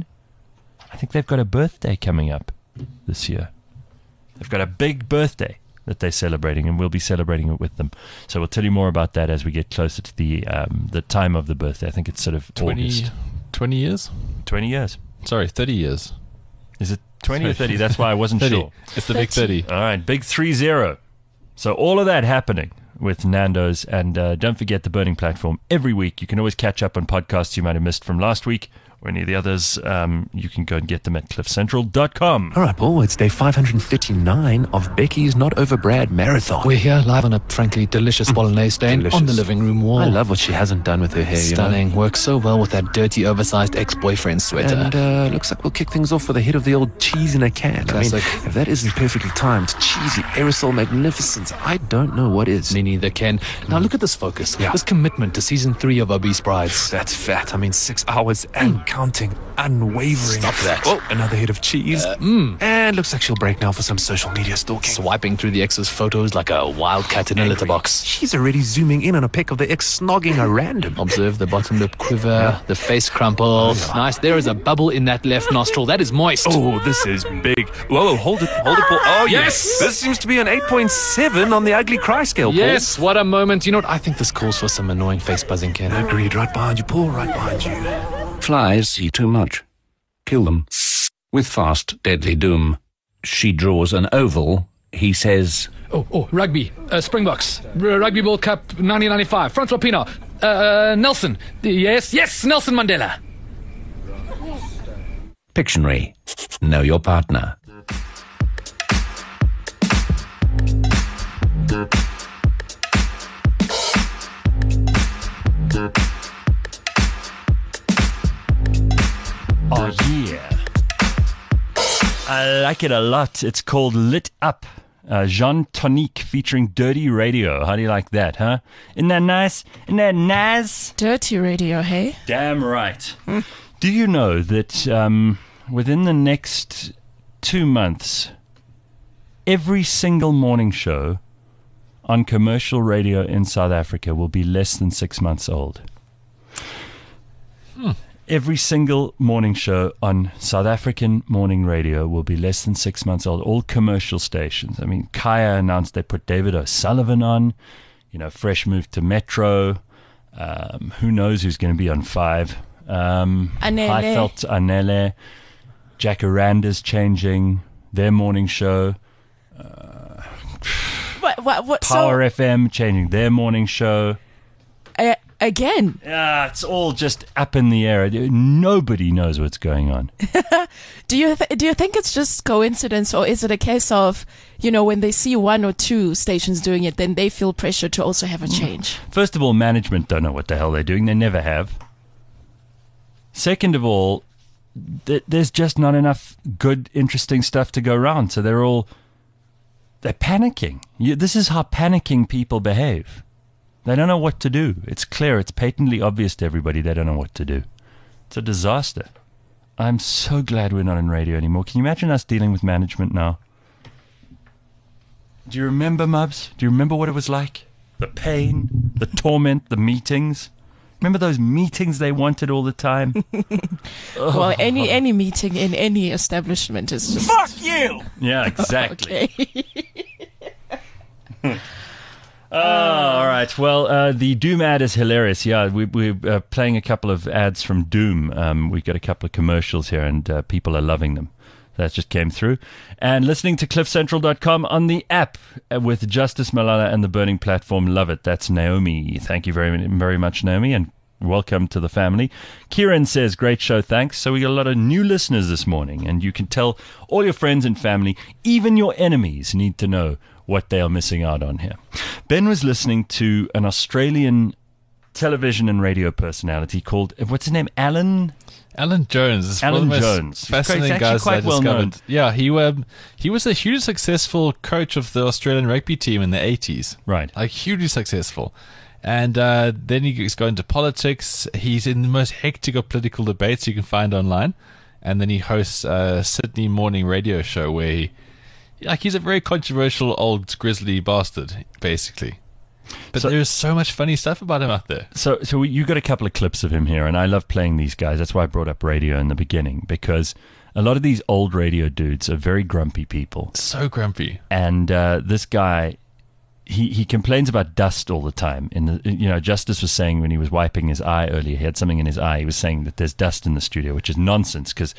I think they've got a birthday coming up this year. They've got a big birthday that they're celebrating, and we'll be celebrating it with them. So we'll tell you more about that as we get closer to the time of the birthday. I think it's sort of 20 years? 20 years. Sorry, 30 years. Is it 20 or 30? That's why I wasn't 30. sure. It's the big 30. All right, big 30. So all of that happening with Nando's. And don't forget the burning platform every week. You can always catch up on podcasts you might have missed from last week or any of the others. You can go and get them at cliffcentral.com. All right, Paul, it's day 539 of Becky's Not Over Brad Marathon. We're here live on a frankly delicious bolognese stain on the living room wall. I love what she hasn't done with her hair, Stunning. Works so well with that dirty, oversized ex-boyfriend sweater. And looks like we'll kick things off with a hit of the old cheese in a can. Classic. I mean, if that isn't perfectly timed, cheesy aerosol magnificence, I don't know what is. Me neither, Ken. Now look at this focus. Yeah. This commitment to season 3 of Obese Brides. That's fat. I mean, 6 hours and counting, unwavering. Stop that. Oh, another hit of cheese. And looks like she'll break now for some social media stalking. Swiping through the ex's photos like a wildcat in a litter box. She's already zooming in on a pic of the ex snogging a random. Observe the bottom lip quiver, the face crumple. Nice. There is a bubble in that left nostril. That is moist. Oh, this is big. Whoa, hold it, Paul. Oh, Yes! This seems to be an 8.7 on the ugly cry scale, Paul. Yes, what a moment. You know what? I think this calls for some annoying face buzzing, Ken. Agreed. Right behind you, Paul. Right behind you. Flies see too much. Kill them. With fast, deadly doom. She draws an oval. He says, Oh, rugby. Springboks. Rugby World Cup 1995. Francois Pienaar. Nelson. Yes, Nelson Mandela. Pictionary. Know your partner. Oh, yeah. I like it a lot. It's called Lit Up. Jean Tonique featuring Dirty Radio. How do you like that, huh? Isn't that nice? Isn't that nice? Dirty Radio, hey? Damn right. Do you know that within the next 2 months, every single morning show on commercial radio in South Africa will be less than 6 months old? Every single morning show on South African morning radio will be less than 6 months old. All commercial stations. I mean, Kaya announced they put David O'Sullivan on. You know, Fresh moved to Metro. Who knows who's going to be on 5? Highveld, Anele. Jacaranda's changing their morning show. What? Power FM changing their morning show. Again? Yeah, it's all just up in the air. Nobody knows what's going on. Do you think it's just coincidence, or is it a case of, you know, when they see 1 or 2 stations doing it, then they feel pressure to also have a change? First of all, management don't know what the hell they're doing. They never have. Second of all, there's just not enough good, interesting stuff to go around. So they're panicking. This is how panicking people behave. They don't know what to do. It's clear. It's patently obvious to everybody they don't know what to do. It's a disaster. I'm so glad we're not in radio anymore. Can you imagine us dealing with management now? Do you remember, Mubs? Do you remember what it was like? The pain, the torment, the meetings. Remember those meetings they wanted all the time? Well, any meeting in any establishment is just... Fuck you! Yeah, exactly. Okay. All right. Well, the Doom ad is hilarious. Yeah, we're playing a couple of ads from Doom. We've got a couple of commercials here, and people are loving them. That just came through. And listening to cliffcentral.com on the app with Justice Malala and the Burning Platform. Love it. That's Naomi. Thank you very, very much, Naomi, and welcome to the family. Kieran says, great show, thanks. So we got a lot of new listeners this morning, and you can tell all your friends and family, even your enemies, need to know what they are missing out on here. Ben was listening to an Australian television and radio personality called, what's his name, Alan Alan Jones is one of Alan the most Jones. fascinating He's guys that I quite well known. discovered. Yeah, he was a hugely successful coach of the Australian rugby team in the 80s. Right. Like, hugely successful. And then he's gone into politics. He's in the most hectic of political debates you can find online. And then he hosts a Sydney morning radio show where he's a very controversial old grizzly bastard, basically. But there's so much funny stuff about him out there. So you got a couple of clips of him here, and I love playing these guys. That's why I brought up radio in the beginning, because a lot of these old radio dudes are very grumpy people. So grumpy. And this guy, he complains about dust all the time. Justice was saying when he was wiping his eye earlier, he had something in his eye. He was saying that there's dust in the studio, which is nonsense. Because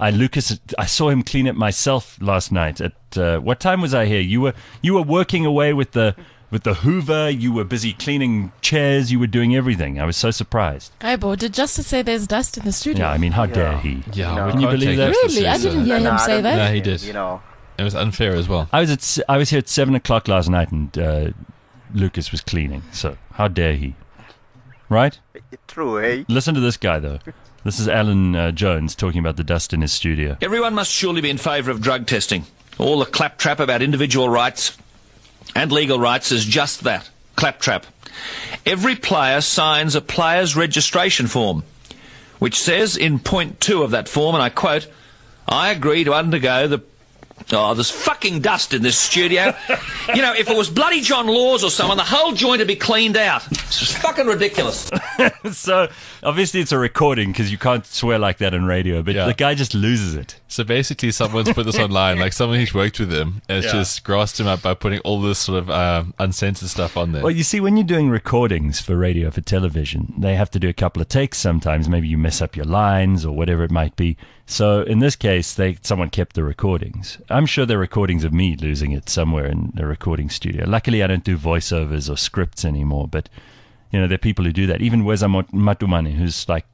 I saw him clean it myself last night. At what time was I here? You were working away with the Hoover. You were busy cleaning chairs. You were doing everything. I was so surprised. Aibo, did Justice say there's dust in the studio? Yeah, I mean, how dare he? Yeah, can you believe that? Really? I didn't hear him say that. No, he did. It was unfair as well. I was here at 7 o'clock last night, and Lucas was cleaning. So how dare he? Right? True, eh? Listen to this guy, though. This is Alan Jones talking about the dust in his studio. Everyone must surely be in favour of drug testing. All the claptrap about individual rights and legal rights is just that, claptrap. Every player signs a player's registration form, which says in point 2 of that form, and I quote, "I agree to undergo the..." Oh, there's fucking dust in this studio. If it was bloody John Laws or someone, the whole joint would be cleaned out. It's just fucking ridiculous. So, obviously it's a recording because you can't swear like that on radio, but the guy just loses it. So basically someone's put this online, like someone who's worked with him has just grassed him up by putting all this sort of uncensored stuff on there. Well, you see, when you're doing recordings for radio, for television, they have to do a couple of takes sometimes. Maybe you mess up your lines or whatever it might be. So in this case, someone kept the recordings. I'm sure there are recordings of me losing it somewhere in a recording studio. Luckily, I don't do voiceovers or scripts anymore, but there are people who do that. Even Weza Matumane, who's like,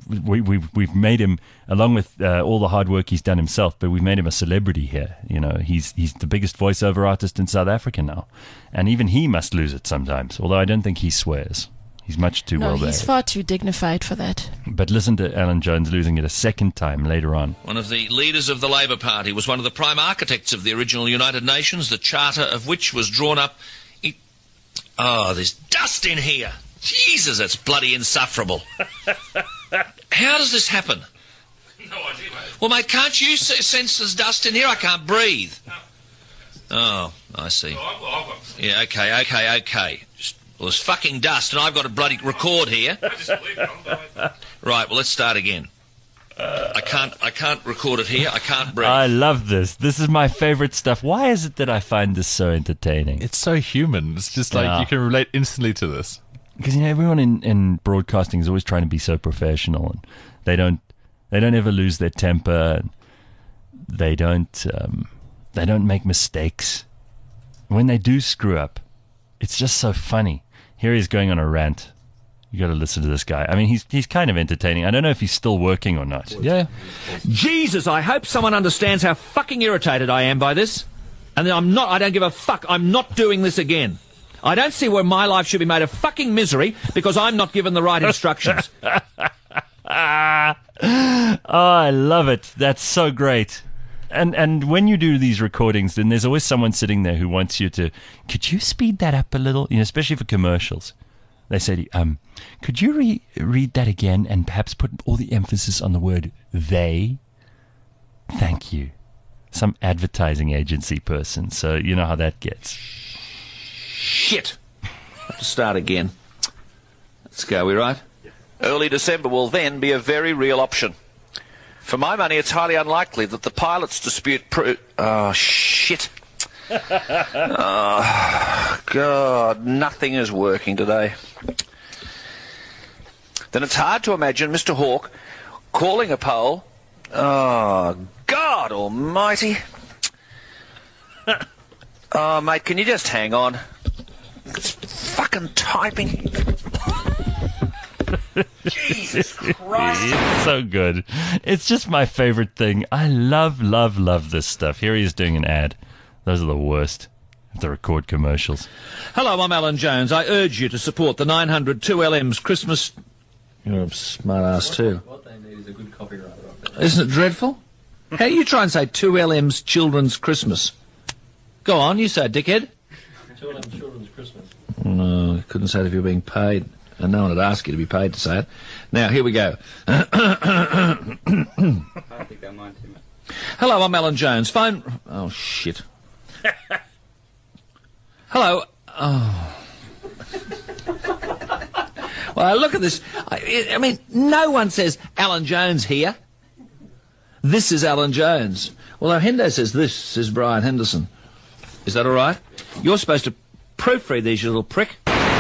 we've made him, along with all the hard work he's done himself, but we've made him a celebrity here. He's the biggest voiceover artist in South Africa now, and even he must lose it sometimes. Although I don't think he swears. He's much too well behaved. No, he's far too dignified for that. But listen to Alan Jones losing it a second time later on. One of the leaders of the Labour Party was one of the prime architects of the original United Nations, the charter of which was drawn up... Oh, there's dust in here. Jesus, it's bloody insufferable. How does this happen? No idea, mate. Well, mate, can't you sense there's dust in here? I can't breathe. Oh, I see. Yeah, okay. Well, there's fucking dust, and I've got to bloody record here. Right, well, let's start again. I can't record it here. I can't breathe. I love this. This is my favorite stuff. Why is it that I find this so entertaining? It's so human. It's just like you can relate instantly to this. Because everyone in broadcasting is always trying to be so professional, and they don't ever lose their temper. And they don't make mistakes. When they do screw up, it's just so funny. Here he's going on a rant. You got to listen to this guy. I mean, he's kind of entertaining. I don't know if he's still working or not. Yeah. Jesus, I hope someone understands how fucking irritated I am by this. And I don't give a fuck. I'm not doing this again. I don't see where my life should be made a fucking misery because I'm not given the right instructions. Oh, I love it. That's so great. And when you do these recordings, then there's always someone sitting there who wants you to, could you speed that up a little? Especially for commercials. They say to you, could you read that again and perhaps put all the emphasis on the word they? Thank you. Some advertising agency person. So you know how that gets. Shit. Have to start again. Let's go, we right? Early December will then be a very real option. For my money, it's highly unlikely that the pilots' dispute Oh, shit. Oh, God, nothing is working today. Then it's hard to imagine Mr. Hawke calling a poll. Oh, God almighty. Oh, mate, can you just hang on? It's fucking typing. Jesus Christ. It's so good. It's just my favorite thing. I love this stuff. Here he is doing an ad. Those are the worst. The record commercials. Hello, I'm Alan Jones. I urge you to support the 900 2LM's Christmas... You're a smart ass too. What they need is a good copy. Isn't it dreadful? How do you try and say 2LM's Children's Christmas? Go on, you say it, dickhead. 2LM's Children's Christmas. No, I couldn't say it if you were being paid. And no one would ask you to be paid to say it. Now, here we go. I think they mind too much. Hello, I'm Alan Jones. Phone... Oh, shit. Hello. Oh. Well, look at this. I mean, no one says Alan Jones here. This is Alan Jones. Well, Hendo says this is Brian Henderson. Is that all right? You're supposed to proofread these, you little prick.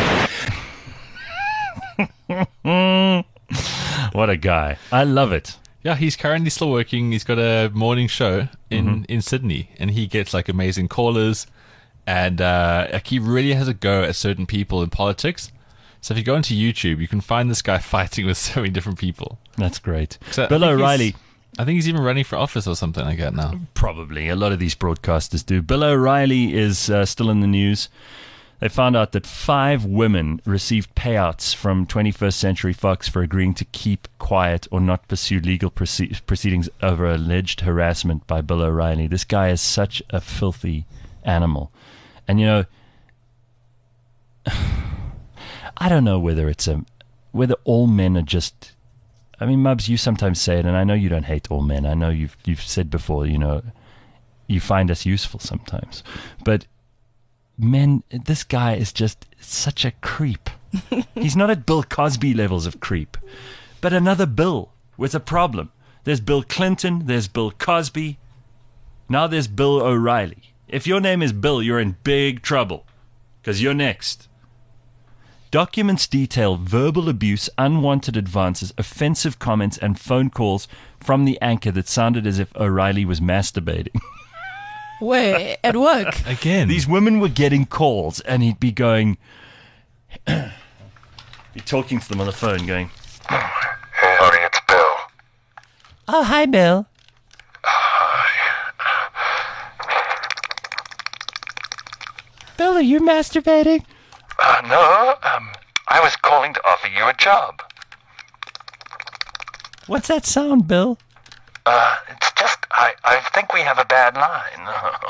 What a guy. I love it. Yeah, he's currently still working. He's got a morning show in Sydney, and he gets like amazing callers, and like he really has a go at certain people in politics. So if you go into YouTube, you can find this guy fighting with so many different people. That's great. So Bill O'Reilly. I think he's even running for office or something like that now. Probably. A lot of these broadcasters do. Bill O'Reilly is still in the news. They found out that 5 women received payouts from 21st Century Fox for agreeing to keep quiet or not pursue legal proceedings over alleged harassment by Bill O'Reilly. This guy is such a filthy animal. And, you know, I don't know whether whether all men are just... I mean, Mubs, you sometimes say it, and I know you don't hate all men. I know you've said before, you know, you find us useful sometimes. But... men, this guy is just such a creep. He's not at Bill Cosby levels of creep, but another Bill with a problem. There's Bill Clinton, there's Bill Cosby, now there's Bill O'Reilly. If your name is Bill, you're in big trouble, because you're next. Documents detail verbal abuse, unwanted advances, offensive comments, and phone calls from the anchor that sounded as if O'Reilly was masturbating. Where? At work? Again. These women were getting calls, and he'd be going... be talking to them on the phone, going... Hey, honey, it's Bill. Oh, hi, Bill. Bill, are you masturbating? No, I was calling to offer you a job. What's that sound, Bill? It's just, I think we have a bad line.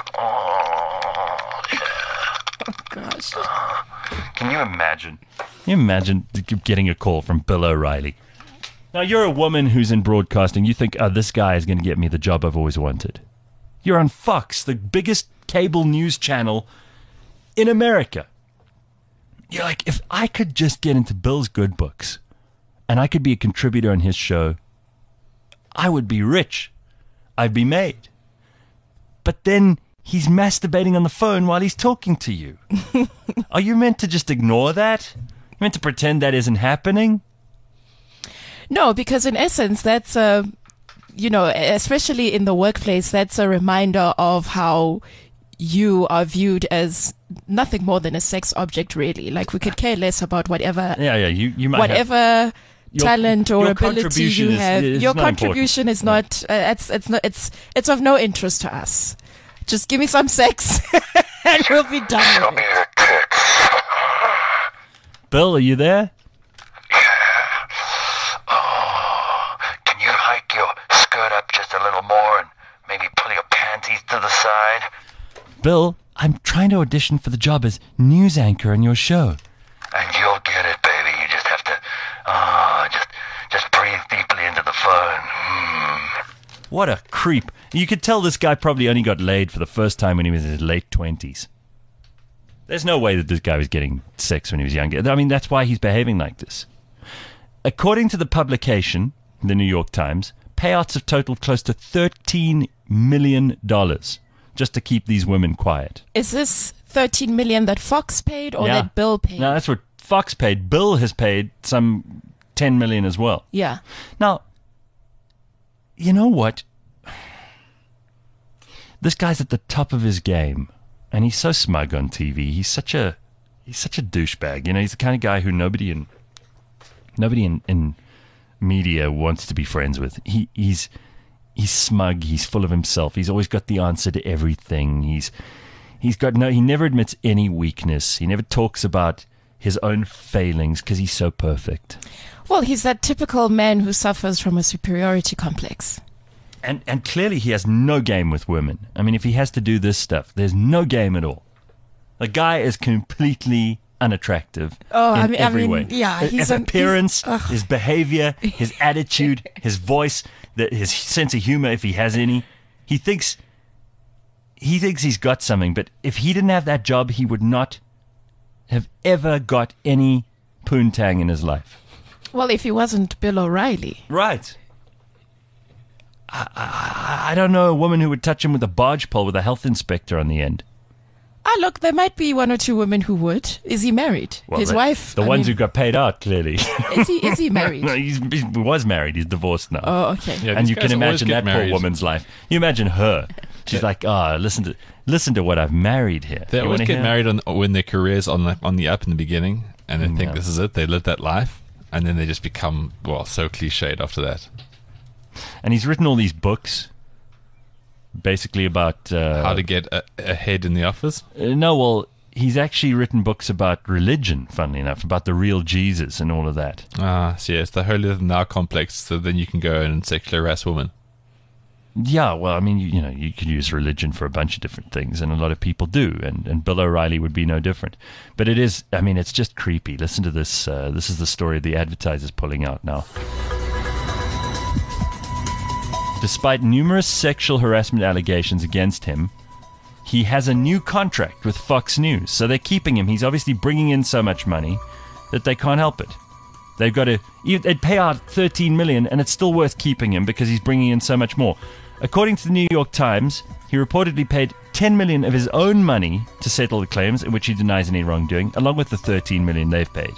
Oh, yeah. Oh, gosh. Can you imagine? Can you imagine getting a call from Bill O'Reilly? Now, you're a woman who's in broadcasting. You think, this guy is going to get me the job I've always wanted. You're on Fox, the biggest cable news channel in America. You're like, if I could just get into Bill's good books and I could be a contributor on his show, I would be rich. I'd be made. But then he's masturbating on the phone while he's talking to you. Are you meant to just ignore that? You meant to pretend that isn't happening? No, because in essence, that's especially in the workplace, that's a reminder of how you are viewed as nothing more than a sex object, really. Like, we could care less about whatever. Yeah. You might whatever. Have talent or your ability you have. Your contribution is not. It's of no interest to us. Just give me some sex, and we'll be done. Show me your tits. Bill, are you there? Oh, can you hike your skirt up just a little more and maybe pull your panties to the side? Bill, I'm trying to audition for the job as news anchor on your show. And you'll get it, baby. You just have to, just breathe deeply into the phone. What a creep. You could tell this guy probably only got laid for the first time when he was in his late 20s. There's no way that this guy was getting sex when he was younger. I mean, that's why he's behaving like this. According to the publication, the New York Times, payouts have totaled close to $13 million just to keep these women quiet. Is this $13 million that Fox paid or that Bill paid? No, that's what Fox paid. Bill has paid some $10 million as well. Yeah. Now, you know what? This guy's at the top of his game, and he's so smug on TV. He's such a douchebag. You know, he's the kind of guy who nobody in media wants to be friends with. He's smug. He's full of himself. He's always got the answer to everything. He never admits any weakness. He never talks about his own failings because he's so perfect. Well, he's that typical man who suffers from a superiority complex. And clearly he has no game with women. I mean, if he has to do this stuff, there's no game at all. The guy is completely unattractive in every way. Yeah, his appearance, his behavior, his attitude, his voice, his sense of humor, if he has any. He thinks he's got something, but if he didn't have that job, he would not have ever got any poontang in his life. Well, if he wasn't Bill O'Reilly. Right. I don't know a woman who would touch him with a barge pole with a health inspector on the end. Look, there might be one or two women who would. Is he married? Well, His wife? The ones who got paid out, clearly. Is he married? No, he was married. He's divorced now. Oh, okay. Yeah, and you can imagine that married. poor woman's life. You imagine her. She's like, listen to what I've married here. They You always wanna get hear? married when their career's on the up in the beginning, and they think this is it. They live that life, and then they just become, so cliched after that. And he's written all these books, basically about how to get ahead in the office. He's actually written books about religion, funnily enough, about the real Jesus and all of that. So it's the holier than thou complex. So then you can go and sexually harass women. Yeah, well, I mean, you can use religion for a bunch of different things, and a lot of people do, and Bill O'Reilly would be no different. But it's just creepy. Listen to this. This is the story the advertiser's pulling out now. Despite numerous sexual harassment allegations against him, he has a new contract with Fox News. So they're keeping him. He's obviously bringing in so much money that they can't help it. They'd pay out $13 million, and it's still worth keeping him because he's bringing in so much more. According to the New York Times, he reportedly paid $10 million of his own money to settle the claims, in which he denies any wrongdoing, along with the $13 million they've paid.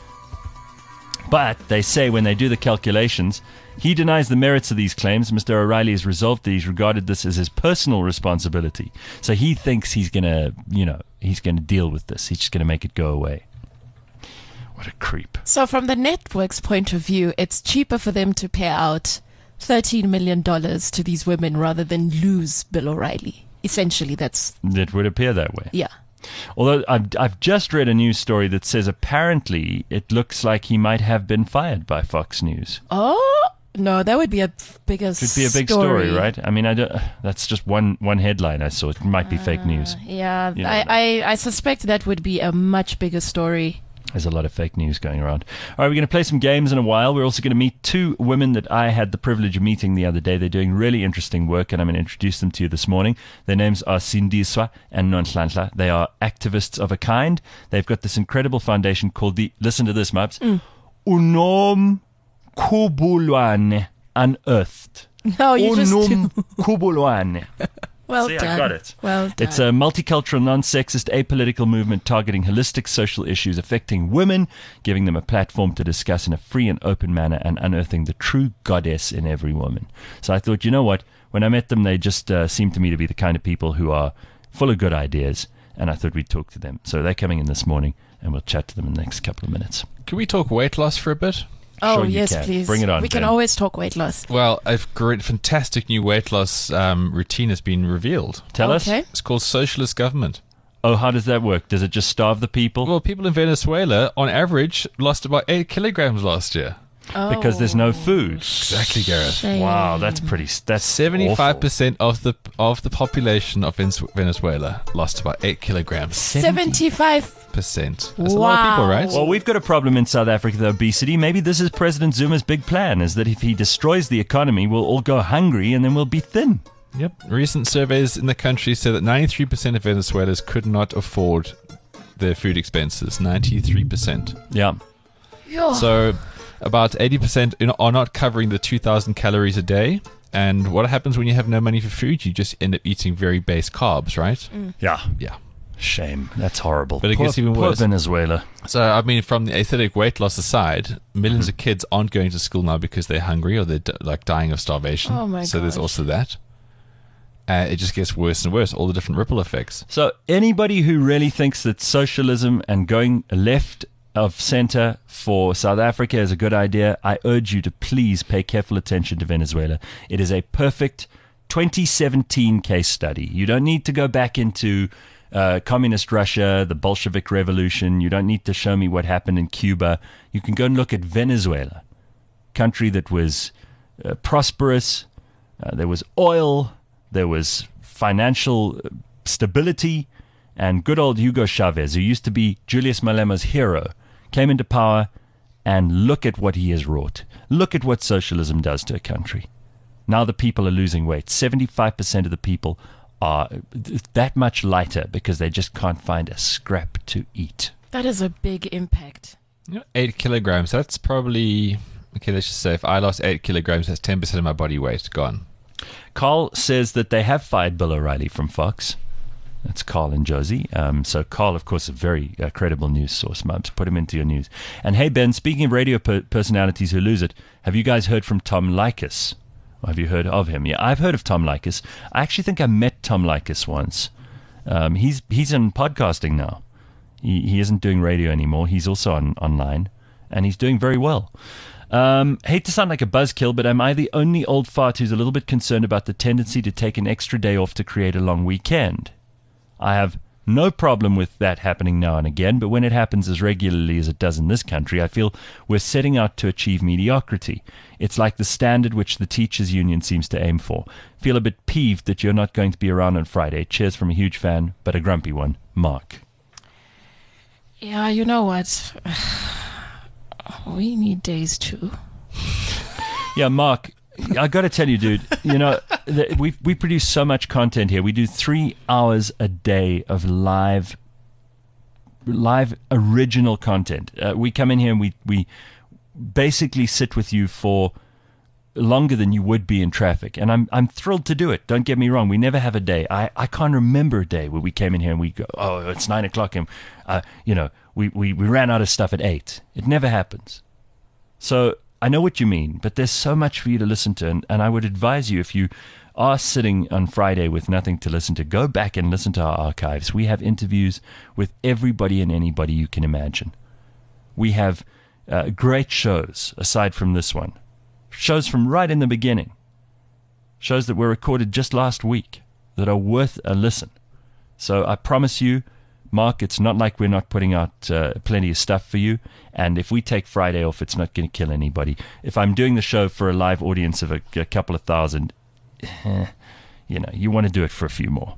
But they say when they do the calculations, he denies the merits of these claims. Mr. O'Reilly has resolved that he's regarded this as his personal responsibility. So he thinks he's going to deal with this. He's just going to make it go away. What a creep. So from the network's point of view, it's cheaper for them to pay out $13 million to these women rather than lose Bill O'Reilly. Essentially, it would appear that way. Yeah. Although I've just read a news story that says apparently it looks like he might have been fired by Fox News. Oh, no, that would be a bigger story. Could be a big story, right? I mean, that's just one headline I saw. It might be fake news. Yeah, I suspect that would be a much bigger story. There's a lot of fake news going around. All right, we're going to play some games in a while. We're also going to meet two women that I had the privilege of meeting the other day. They're doing really interesting work, and I'm going to introduce them to you this morning. Their names are Sindiswa and Nonhlanhla. They are activists of a kind. They've got this incredible foundation called listen to this, Maps, Unom Kubulwane Unearthed. No, you Unum Kubulwane. Well See, done. I got it. Well done. It's a multicultural, non-sexist, apolitical movement targeting holistic social issues affecting women, giving them a platform to discuss in a free and open manner and unearthing the true goddess in every woman. So I thought, you know what? When I met them, they just seemed to me to be the kind of people who are full of good ideas, and I thought we'd talk to them. So they're coming in this morning, and we'll chat to them in the next couple of minutes. Can we talk weight loss for a bit? Oh, Sure you yes, can. please. Bring it on, We can Ben. always talk weight loss. Well, a fantastic new weight loss routine has been revealed. Tell us. Okay. It's called Socialist Government. Oh, how does that work? Does it just starve the people? Well, people in Venezuela, on average, lost about 8 kilograms last year. Because there's no food. Exactly, Gareth. Shame. Wow, that's 75% of the population of Venezuela lost about 8 kilograms. 75%. That's a lot of people, right? Well, we've got a problem in South Africa with obesity. Maybe this is President Zuma's big plan, is that if he destroys the economy, we'll all go hungry and then we'll be thin. Yep. Recent surveys in the country say that 93% of Venezuelans could not afford their food expenses. 93%. Yeah. So about 80% are not covering the 2,000 calories a day. And what happens when you have no money for food? You just end up eating very base carbs, right? Yeah. Yeah. Shame. That's horrible. But it gets even worse. Poor Venezuela. So, I mean, from the aesthetic weight loss aside, millions of kids aren't going to school now because they're hungry or they're dying of starvation. Oh my So there's gosh. also that. It just gets worse and worse, all the different ripple effects. So anybody who really thinks that socialism and going left of center for South Africa is a good idea, I urge you to please pay careful attention to Venezuela. It is a perfect 2017 case study. You don't need to go back into communist Russia, the Bolshevik Revolution. You don't need to show me what happened in Cuba. You can go and look at Venezuela, country that was prosperous. There was oil. There was financial stability. And good old Hugo Chavez, who used to be Julius Malema's hero, came into power, and look at what he has wrought. Look at what socialism does to a country. Now the people are losing weight. 75% of the people are that much lighter because they just can't find a scrap to eat. That is a big impact. 8 kilograms, that's probably... Okay, let's just say if I lost 8 kilograms, that's 10% of my body weight gone. Carl says that they have fired Bill O'Reilly from Fox. That's Carl and Josie. So Carl, of course, a very credible news source, Mubs. Put him into your news. And hey, Ben, speaking of radio personalities who lose it, have you guys heard from Tom Leykis? Or have you heard of him? Yeah, I've heard of Tom Leykis. I actually think I met Tom Leykis once. He's in podcasting now. He isn't doing radio anymore. He's also online, and he's doing very well. Hate to sound like a buzzkill, but am I the only old fart who's a little bit concerned about the tendency to take an extra day off to create a long weekend? I have no problem with that happening now and again, but when it happens as regularly as it does in this country, I feel we're setting out to achieve mediocrity. It's like the standard which the teachers' union seems to aim for. Feel a bit peeved that you're not going to be around on Friday. Cheers from a huge fan, but a grumpy one, Mark. Yeah, you know what? We need days too. Yeah, Mark, I got to tell you, dude, you know, we produce so much content here. We do 3 hours a day of live original content. We come in here and we basically sit with you for longer than you would be in traffic. And I'm thrilled to do it. Don't get me wrong. We never have a day. I can't remember a day where we came in here and we go, oh, it's 9 o'clock and, we ran out of stuff at 8. It never happens. So I know what you mean, but there's so much for you to listen to, and I would advise you, if you are sitting on Friday with nothing to listen to, go back and listen to our archives. We have interviews with everybody and anybody you can imagine. We have great shows, aside from this one. Shows from right in the beginning. Shows that were recorded just last week that are worth a listen. So I promise you, Mark, it's not like we're not putting out plenty of stuff for you. And if we take Friday off, it's not going to kill anybody. If I'm doing the show for a live audience of a couple of thousand, you want to do it for a few more.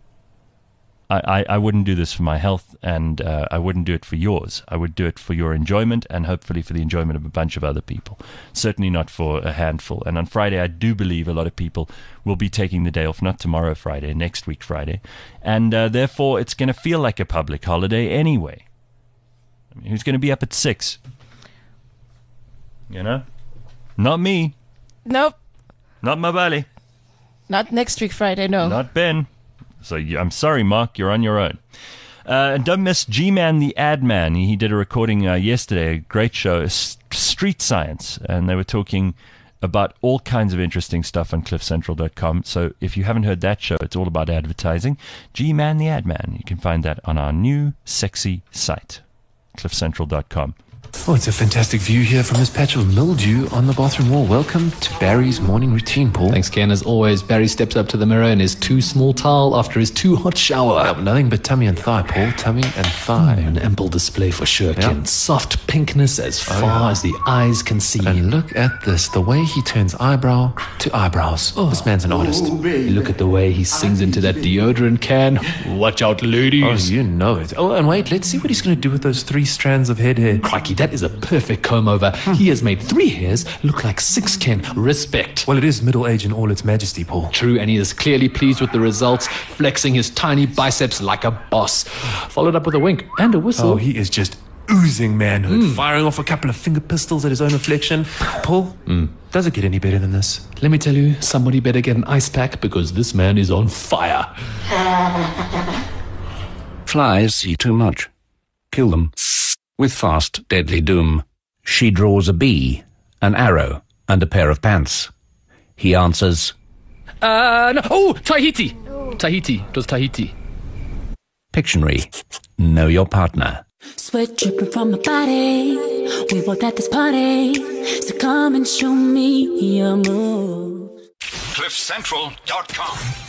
I wouldn't do this for my health, and I wouldn't do it for yours. I would do it for your enjoyment and hopefully for the enjoyment of a bunch of other people. Certainly not for a handful. And on Friday, I do believe a lot of people will be taking the day off, not tomorrow Friday, next week Friday. And therefore, it's going to feel like a public holiday anyway. I mean, who's going to be up at 6? You know? Not me. Nope. Not Mabali. Not next week Friday, no. Not Ben. So I'm sorry, Mark, you're on your own. And don't miss G-Man the Ad Man. He did a recording yesterday, a great show, Street Science, and they were talking about all kinds of interesting stuff on cliffcentral.com. So if you haven't heard that show, it's all about advertising. G-Man the Ad Man. You can find that on our new sexy site, cliffcentral.com. Oh, it's a fantastic view here from this patch of mildew on the bathroom wall. Welcome to Barry's morning routine, Paul. Thanks, Ken. As always, Barry steps up to the mirror in his too small towel after his too hot shower. Nothing but tummy and thigh, Paul. Tummy and thigh. An ample display for sure, Ken. Soft pinkness as far as the eyes can see. And look at this, the way he turns eyebrow to eyebrows. This man's an artist. Look at the way he sings into that deodorant can. Watch out, ladies. Oh, you know it. Oh, and wait, let's see what he's going to do with those 3 strands of head hair. Crikey, that is a perfect comb over. He has made 3 hairs look like 6, Ken. Respect. Well, it is middle age in all its majesty, Paul. True, and he is clearly pleased with the results, flexing his tiny biceps like a boss. Followed up with a wink and a whistle. Oh, he is just oozing manhood, firing off a couple of finger pistols at his own reflection. Paul, does it get any better than this? Let me tell you, somebody better get an ice pack because this man is on fire. Flies see too much. Kill them. With fast, deadly doom. She draws a bee, an arrow, and a pair of pants. He answers, No. Oh, Tahiti. Tahiti. It was Tahiti. Pictionary. Know your partner. Sweat dripping from my body. We both at this party. So come and show me your moves. CliffCentral.com